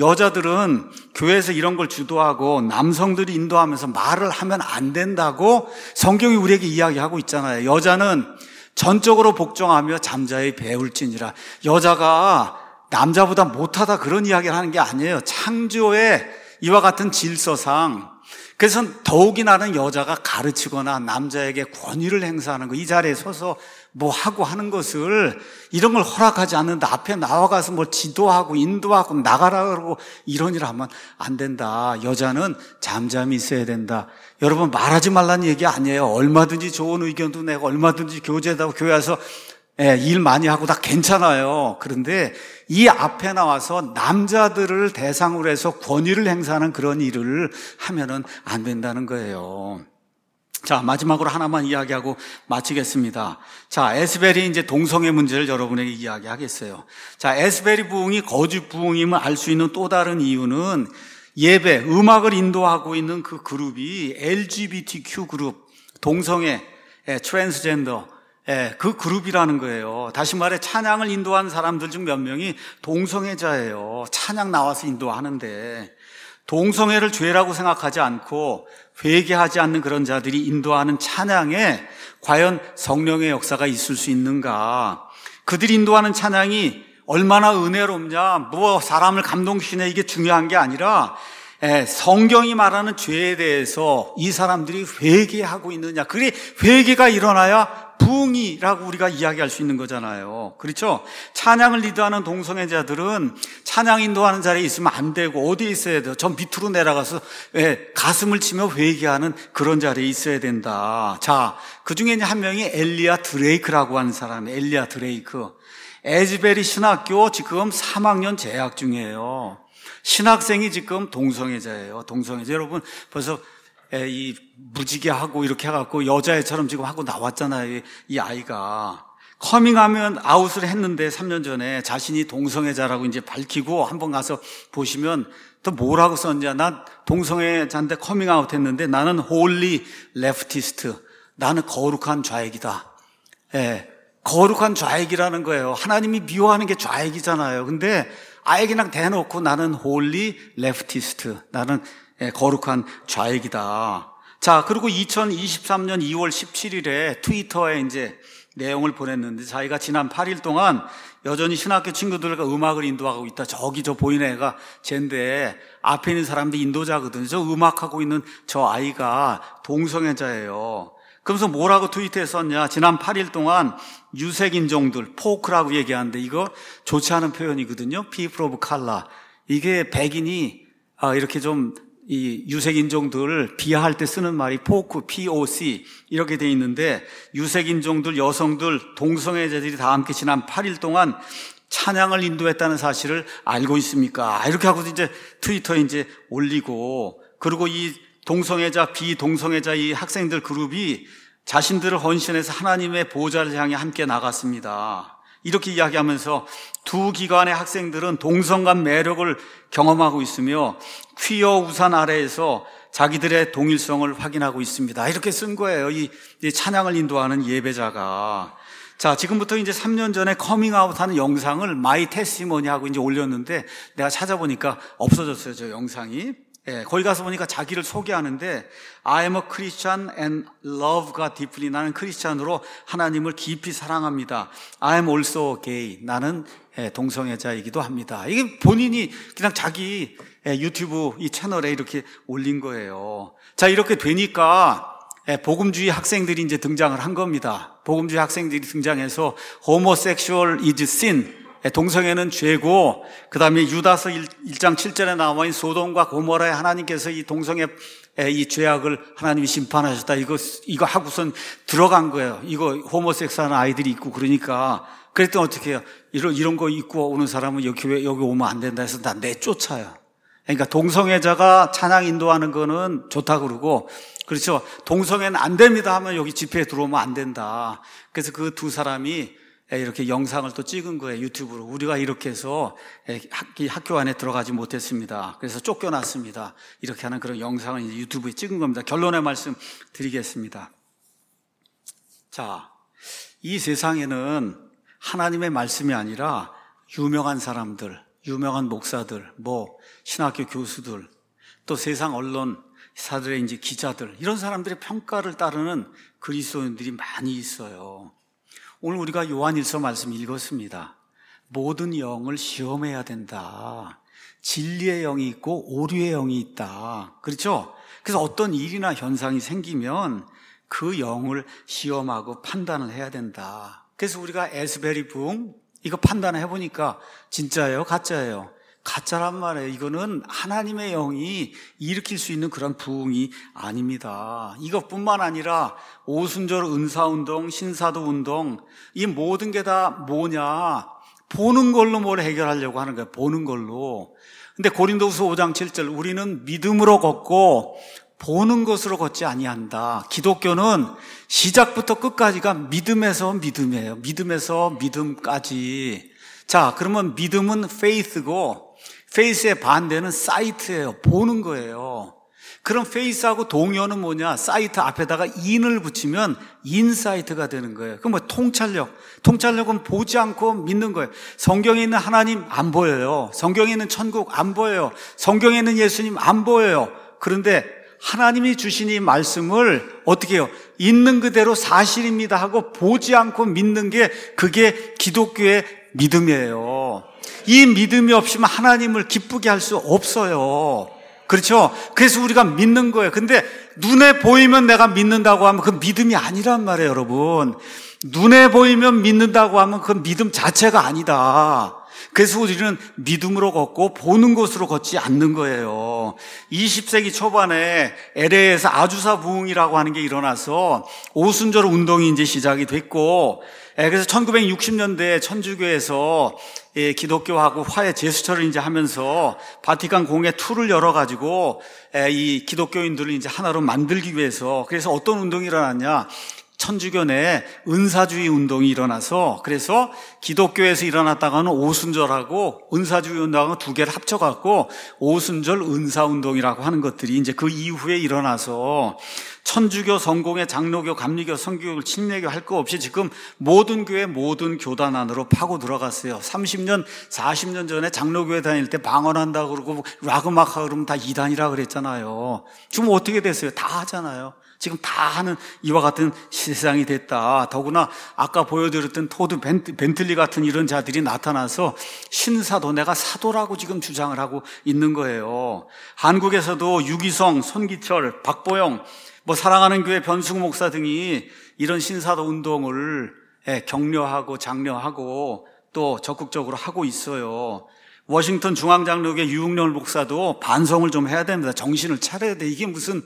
여자들은 교회에서 이런 걸 주도하고 남성들이 인도하면서 말을 하면 안 된다고 성경이 우리에게 이야기하고 있잖아요. 여자는 전적으로 복종하며 잠자의 배울지니라. 여자가 남자보다 못하다 그런 이야기를 하는 게 아니에요. 창조의 이와 같은 질서상. 그래서 더욱이 나는 여자가 가르치거나 남자에게 권위를 행사하는 거, 이 자리에 서서 뭐 하고 하는 것을, 이런 걸 허락하지 않는다. 앞에 나와가서 뭐 지도하고 인도하고 나가라 그러고 이런 일 하면 안 된다. 여자는 잠잠히 있어야 된다. 여러분, 말하지 말라는 얘기 아니에요. 얼마든지 좋은 의견도 내고 얼마든지 교제도 하고 교회 와서 예, 일 많이 하고 다 괜찮아요. 그런데 이 앞에 나와서 남자들을 대상으로 해서 권위를 행사하는 그런 일을 하면은 안 된다는 거예요. 자, 마지막으로 하나만 이야기하고 마치겠습니다. 자, 에스벨이 이제 동성애 문제를 여러분에게 이야기하겠어요. 자, 에스벨이 부흥이 거짓 부흥임을 알 수 있는 또 다른 이유는, 예배, 음악을 인도하고 있는 그 그룹이 엘지비티큐 그룹, 동성애, 예, 트랜스젠더, 예, 그 그룹이라는 거예요. 다시 말해 찬양을 인도하는 사람들 중 몇 명이 동성애자예요. 찬양 나와서 인도하는데, 동성애를 죄라고 생각하지 않고 회개하지 않는 그런 자들이 인도하는 찬양에 과연 성령의 역사가 있을 수 있는가? 그들이 인도하는 찬양이 얼마나 은혜롭냐, 뭐 사람을 감동시키네, 이게 중요한 게 아니라 예, 성경이 말하는 죄에 대해서 이 사람들이 회개하고 있느냐. 그게 회개가 일어나야 부흥이라고 우리가 이야기할 수 있는 거잖아요. 그렇죠? 찬양을 리드하는 동성애자들은 찬양 인도하는 자리에 있으면 안 되고 어디에 있어야 돼요? 저 밑으로 내려가서 예, 가슴을 치며 회개하는 그런 자리에 있어야 된다. 자, 그 중에 한 명이 엘리야 드레이크라고 하는 사람이에요. 엘리야 드레이크. 에즈베리 신학교 지금 삼 학년 재학 중이에요. 신학생이 지금 동성애자예요. 동성애자. 여러분 벌써 이 무지개하고 이렇게 해갖고 여자애처럼 지금 하고 나왔잖아요. 이 아이가 커밍하면 아웃을 했는데 삼 년 전에 자신이 동성애자라고 이제 밝히고 한번 가서 보시면 또 뭐라고 썼냐. 난 동성애자인데 커밍아웃 했는데 나는 홀리 레프티스트. 나는 거룩한 좌익이다. 예, 거룩한 좌익이라는 거예요. 하나님이 미워하는 게 좌익이잖아요. 근데 아예 그냥 대놓고 나는 홀리 레프티스트. 나는 예, 거룩한 좌익이다. 자, 그리고 이천이십삼 년 이월 십칠일에 트위터에 이제 내용을 보냈는데, 자기가 지난 팔 일 동안 여전히 신학교 친구들과 음악을 인도하고 있다. 저기 저 보이는 애가 쟤인데 앞에 있는 사람들이 인도자거든요. 저 음악하고 있는 저 아이가 동성애자예요. 그러면서 뭐라고 트위터에 썼냐. 지난 팔 일 동안 유색인종들, 포크라고 얘기하는데 이거 좋지 않은 표현이거든요. People of color. 이게 백인이 아, 이렇게 좀 이 유색인종들을 비하할 때 쓰는 말이 포크, 피오씨 이렇게 돼 있는데, 유색인종들, 여성들, 동성애자들이 다 함께 지난 팔 일 동안 찬양을 인도했다는 사실을 알고 있습니까? 이렇게 하고 이제 트위터에 이제 올리고, 그리고 이 동성애자, 비동성애자 이 학생들 그룹이 자신들을 헌신해서 하나님의 보좌를 향해 함께 나갔습니다. 이렇게 이야기하면서 두 기관의 학생들은 동성간 매력을 경험하고 있으며 퀴어 우산 아래에서 자기들의 동일성을 확인하고 있습니다. 이렇게 쓴 거예요. 이, 이 찬양을 인도하는 예배자가. 자, 지금부터 이제 삼 년 전에 커밍아웃 하는 영상을 마이 테스티머니 하고 이제 올렸는데 내가 찾아보니까 없어졌어요, 저 영상이. 예, 거기 가서 보니까 자기를 소개하는데 I am a Christian and love God deeply. 나는 크리스찬으로 하나님을 깊이 사랑합니다. I am also gay. 나는 예, 동성애자이기도 합니다. 이게 본인이 그냥 자기 예, 유튜브 이 채널에 이렇게 올린 거예요. 자, 이렇게 되니까 예, 복음주의 학생들이 이제 등장을 한 겁니다. 복음주의 학생들이 등장해서 homosexual is sin. 동성애는 죄고, 그 다음에 유다서 일 장 칠 절에 나와 있는 소돔과 고모라에 하나님께서 이 동성애 이 죄악을 하나님이 심판하셨다. 이거 이거 하고선 들어간 거예요. 이거 호모섹스하는 아이들이 있고 그러니까 그랬더니 어떻게 해요? 이런 이런 거 입고 오는 사람은 여기 왜 여기 오면 안 된다 해서 다 내쫓아요. 그러니까 동성애자가 찬양 인도하는 거는 좋다 그러고, 그렇죠? 동성애는 안 됩니다 하면 여기 집회에 들어오면 안 된다. 그래서 그 두 사람이 이렇게 영상을 또 찍은 거예요, 유튜브로. 우리가 이렇게 해서 학교 안에 들어가지 못했습니다. 그래서 쫓겨났습니다. 이렇게 하는 그런 영상을 이제 유튜브에 찍은 겁니다. 결론의 말씀 드리겠습니다. 자, 이 세상에는 하나님의 말씀이 아니라 유명한 사람들, 유명한 목사들, 뭐 신학교 교수들, 또 세상 언론사들의 이제 기자들, 이런 사람들의 평가를 따르는 그리스도인들이 많이 있어요. 오늘 우리가 요한일서 말씀 읽었습니다. 모든 영을 시험해야 된다. 진리의 영이 있고 오류의 영이 있다. 그렇죠? 그래서 어떤 일이나 현상이 생기면 그 영을 시험하고 판단을 해야 된다. 그래서 우리가 에스베리 붕 이거 판단해 보니까 진짜예요? 가짜예요? 가짜란 말이에요. 이거는 하나님의 영이 일으킬 수 있는 그런 부흥이 아닙니다. 이것뿐만 아니라 오순절 은사운동, 신사도운동, 이 모든 게 다 뭐냐? 보는 걸로 뭘 해결하려고 하는 거예요. 보는 걸로. 근데 고린도후서 오 장 칠 절, 우리는 믿음으로 걷고 보는 것으로 걷지 아니한다. 기독교는 시작부터 끝까지가 믿음에서 믿음이에요. 믿음에서 믿음까지. 자, 그러면 믿음은 faith고 faith의 반대는 sight예요. 보는 거예요. 그럼 faith하고 동요는 뭐냐? 사이트 앞에다가 in을 붙이면 insight가 되는 거예요. 그럼 뭐 통찰력. 통찰력은 보지 않고 믿는 거예요. 성경에 있는 하나님 안 보여요. 성경에 있는 천국 안 보여요. 성경에 있는 예수님 안 보여요. 그런데 하나님이 주신 이 말씀을 어떻게 해요? 있는 그대로 사실입니다 하고 보지 않고 믿는 게 그게 기독교의 믿음이에요. 이 믿음이 없으면 하나님을 기쁘게 할 수 없어요. 그렇죠? 그래서 우리가 믿는 거예요. 근데 눈에 보이면 내가 믿는다고 하면 그 믿음이 아니란 말이에요, 여러분. 눈에 보이면 믿는다고 하면 그 믿음 자체가 아니다. 그래서 우리는 믿음으로 걷고 보는 곳으로 걷지 않는 거예요. 이십 세기 초반에 엘에이에서 아주사 부흥이라고 하는 게 일어나서 오순절 운동이 이제 시작이 됐고, 그래서 천구백육십 년대에 천주교에서 기독교하고 화해 제스처를 이제 하면서 바티칸 공회 이를 열어가지고 이 기독교인들을 이제 하나로 만들기 위해서, 그래서 어떤 운동이 일어났냐? 천주교 내에 은사주의 운동이 일어나서, 그래서 기독교에서 일어났다가는 오순절하고 은사주의 운동하고 두 개를 합쳐갖고 오순절 은사운동이라고 하는 것들이 이제 그 이후에 일어나서 천주교, 성공회, 장로교, 감리교, 성교교, 침례교 할 거 없이 지금 모든 교회, 모든 교단 안으로 파고 들어갔어요. 삼십 년, 사십 년 전에 장로교회 다닐 때 방언한다고 그러고 락음악하 그러면 다 이단이라 그랬잖아요. 지금 어떻게 됐어요? 다 하잖아요. 지금 다 하는 이와 같은 세상이 됐다. 더구나 아까 보여드렸던 토드 벤틀리 같은 이런 자들이 나타나서 신사도, 내가 사도라고 지금 주장을 하고 있는 거예요. 한국에서도 유기성, 손기철, 박보영, 뭐 사랑하는 교회 변승우 목사 등이 이런 신사도 운동을 격려하고 장려하고 또 적극적으로 하고 있어요. 워싱턴 중앙장로교 유흥렬 목사도 반성을 좀 해야 됩니다. 정신을 차려야 돼. 이게 무슨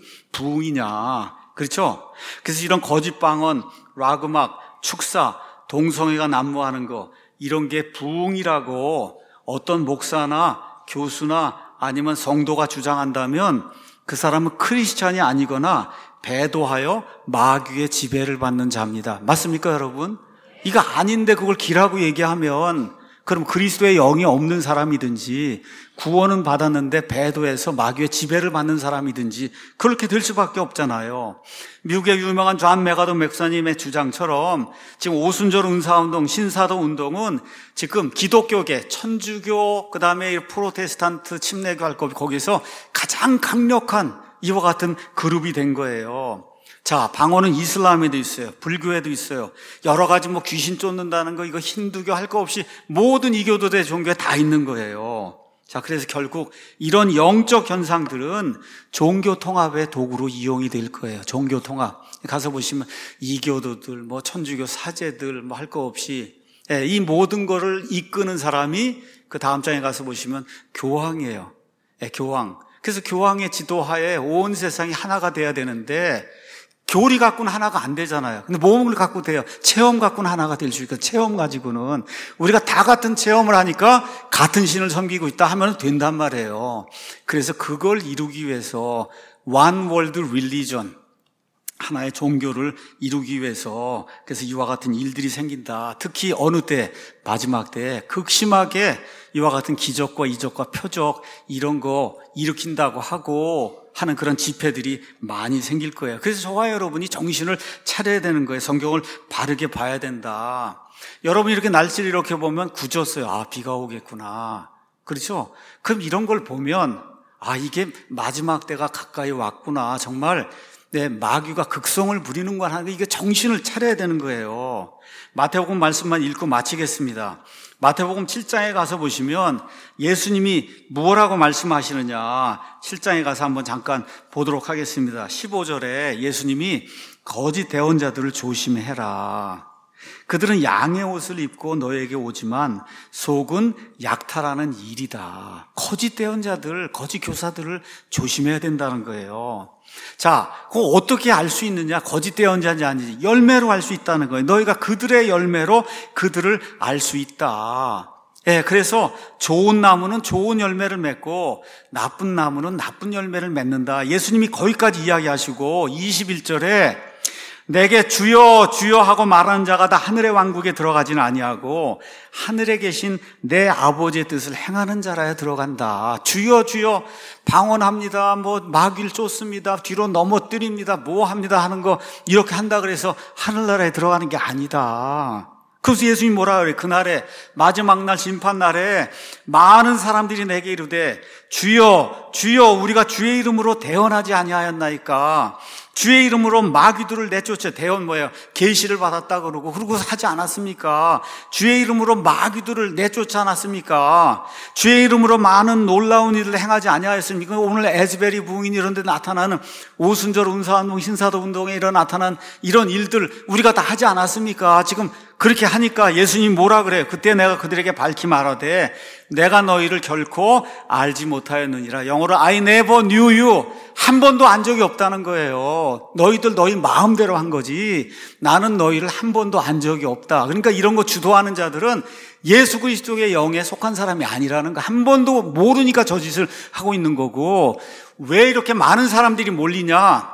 부흥이냐. 그렇죠? 그래서 이런 거짓 방언, 락음악, 축사, 동성애가 난무하는 거, 이런 게 부흥이라고 어떤 목사나 교수나 아니면 성도가 주장한다면 그 사람은 크리스찬이 아니거나 배도하여 마귀의 지배를 받는 자입니다. 맞습니까, 여러분? 이거 아닌데 그걸 기라고 얘기하면 그럼 그리스도의 영이 없는 사람이든지 구원은 받았는데 배도해서 마귀의 지배를 받는 사람이든지 그렇게 될 수밖에 없잖아요. 미국의 유명한 존 메가도 목사님의 주장처럼 지금 오순절 은사운동, 신사도 운동은 지금 기독교계, 천주교, 그 다음에 프로테스탄트, 침례교 할 거 거기서 가장 강력한 이와 같은 그룹이 된 거예요. 자, 방언은 이슬람에도 있어요. 불교에도 있어요. 여러 가지 뭐 귀신 쫓는다는 거, 이거 힌두교 할 거 없이 모든 이교도대 종교에 다 있는 거예요. 자, 그래서 결국 이런 영적 현상들은 종교 통합의 도구로 이용이 될 거예요. 종교 통합. 가서 보시면 이교도들, 뭐 천주교 사제들, 뭐 할 거 없이 예, 이 모든 거를 이끄는 사람이 그 다음 장에 가서 보시면 교황이에요. 예, 교황. 그래서 교황의 지도하에 온 세상이 하나가 돼야 되는데 교리 갖고는 하나가 안 되잖아요. 근데 몸을 갖고 돼요. 체험 갖고는 하나가 될 수 있고, 체험 가지고는 우리가 다 같은 체험을 하니까 같은 신을 섬기고 있다 하면 된단 말이에요. 그래서 그걸 이루기 위해서 One World Religion, 하나의 종교를 이루기 위해서 그래서 이와 같은 일들이 생긴다. 특히 어느 때, 마지막 때 극심하게 이와 같은 기적과 이적과 표적 이런 거 일으킨다고 하고 하는 그런 집회들이 많이 생길 거예요. 그래서 저와 여러분이 정신을 차려야 되는 거예요. 성경을 바르게 봐야 된다. 여러분이 이렇게 날씨를 이렇게 보면 굳었어요. 아, 비가 오겠구나. 그렇죠? 그럼 이런 걸 보면 아, 이게 마지막 때가 가까이 왔구나. 정말 네, 마귀가 극성을 부리는구나 하는 거, 이게 정신을 차려야 되는 거예요. 마태복음 말씀만 읽고 마치겠습니다. 마태복음 칠 장에 가서 보시면 예수님이 뭐라고 말씀하시느냐, 칠 장에 가서 한번 잠깐 보도록 하겠습니다. 십오 절에 예수님이 거짓 대언자들을 조심해라. 그들은 양의 옷을 입고 너에게 오지만 속은 약탈하는 일이다. 거짓 대언자들, 거짓 교사들을 조심해야 된다는 거예요. 자, 그거 어떻게 알 수 있느냐? 거짓 대언자인지 아닌지 열매로 알 수 있다는 거예요. 너희가 그들의 열매로 그들을 알 수 있다. 예, 그래서 좋은 나무는 좋은 열매를 맺고 나쁜 나무는 나쁜 열매를 맺는다. 예수님이 거기까지 이야기하시고 이십일 절에 내게 주여 주여 하고 말하는 자가 다 하늘의 왕국에 들어가지는 아니하고 하늘에 계신 내 아버지의 뜻을 행하는 자라야 들어간다. 주여 주여 방언합니다, 뭐 마귀를 쫓습니다, 뒤로 넘어뜨립니다, 뭐 합니다 하는 거 이렇게 한다 그래서 하늘나라에 들어가는 게 아니다. 그래서 예수님이 뭐라 그래요? 그날에 마지막 날 심판날에 많은 사람들이 내게 이르되 주여 주여 우리가 주의 이름으로 대언하지 아니하였나이까. 주의 이름으로 마귀들을 내쫓아. 대언 뭐예요? 계시를 받았다 그러고 그러고 하지 않았습니까? 주의 이름으로 마귀들을 내쫓지 않았습니까? 주의 이름으로 많은 놀라운 일을 행하지 아니하였습니까? 오늘 에즈베리 부흥인 이런 데 나타나는 오순절 은사운동, 신사도 운동에 이런 나타난 이런 일들 우리가 다 하지 않았습니까? 지금 그렇게 하니까 예수님 뭐라 그래요? 그때 내가 그들에게 밝히 말하되 내가 너희를 결코 알지 못하였느니라. 영어로 I never knew you. 한 번도 안 적이 없다는 거예요. 너희들 너희 마음대로 한 거지 나는 너희를 한 번도 안 적이 없다. 그러니까 이런 거 주도하는 자들은 예수 그리스도의 영에 속한 사람이 아니라는 거, 한 번도 모르니까 저 짓을 하고 있는 거고. 왜 이렇게 많은 사람들이 몰리냐?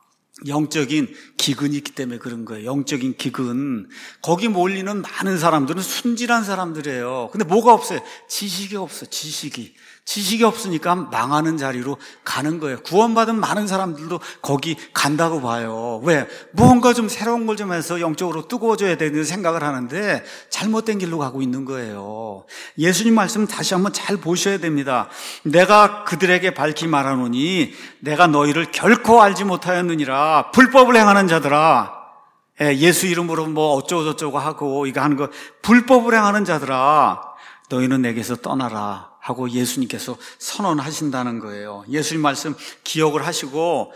영적인 기근이 있기 때문에 그런 거예요. 영적인 기근. 거기 몰리는 많은 사람들은 순진한 사람들이에요. 근데 뭐가 없어요? 지식이 없어. 지식이 지식이 없으니까 망하는 자리로 가는 거예요. 구원받은 많은 사람들도 거기 간다고 봐요. 왜? 무언가 좀 새로운 걸 좀 해서 영적으로 뜨거워져야 되는 생각을 하는데 잘못된 길로 가고 있는 거예요. 예수님 말씀 다시 한번 잘 보셔야 됩니다. 내가 그들에게 밝히 말하노니 내가 너희를 결코 알지 못하였느니라. 불법을 행하는 자들아, 예수 이름으로 뭐 어쩌고저쩌고 하고 이거 하는 거 불법을 행하는 자들아, 너희는 내게서 떠나라 하고 예수님께서 선언하신다는 거예요. 예수님 말씀 기억을 하시고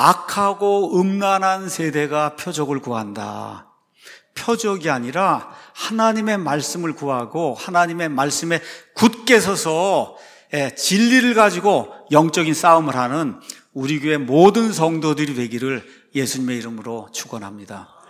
악하고 음란한 세대가 표적을 구한다. 표적이 아니라 하나님의 말씀을 구하고 하나님의 말씀에 굳게 서서 진리를 가지고 영적인 싸움을 하는 우리 교회 모든 성도들이 되기를 예수님의 이름으로 축원합니다.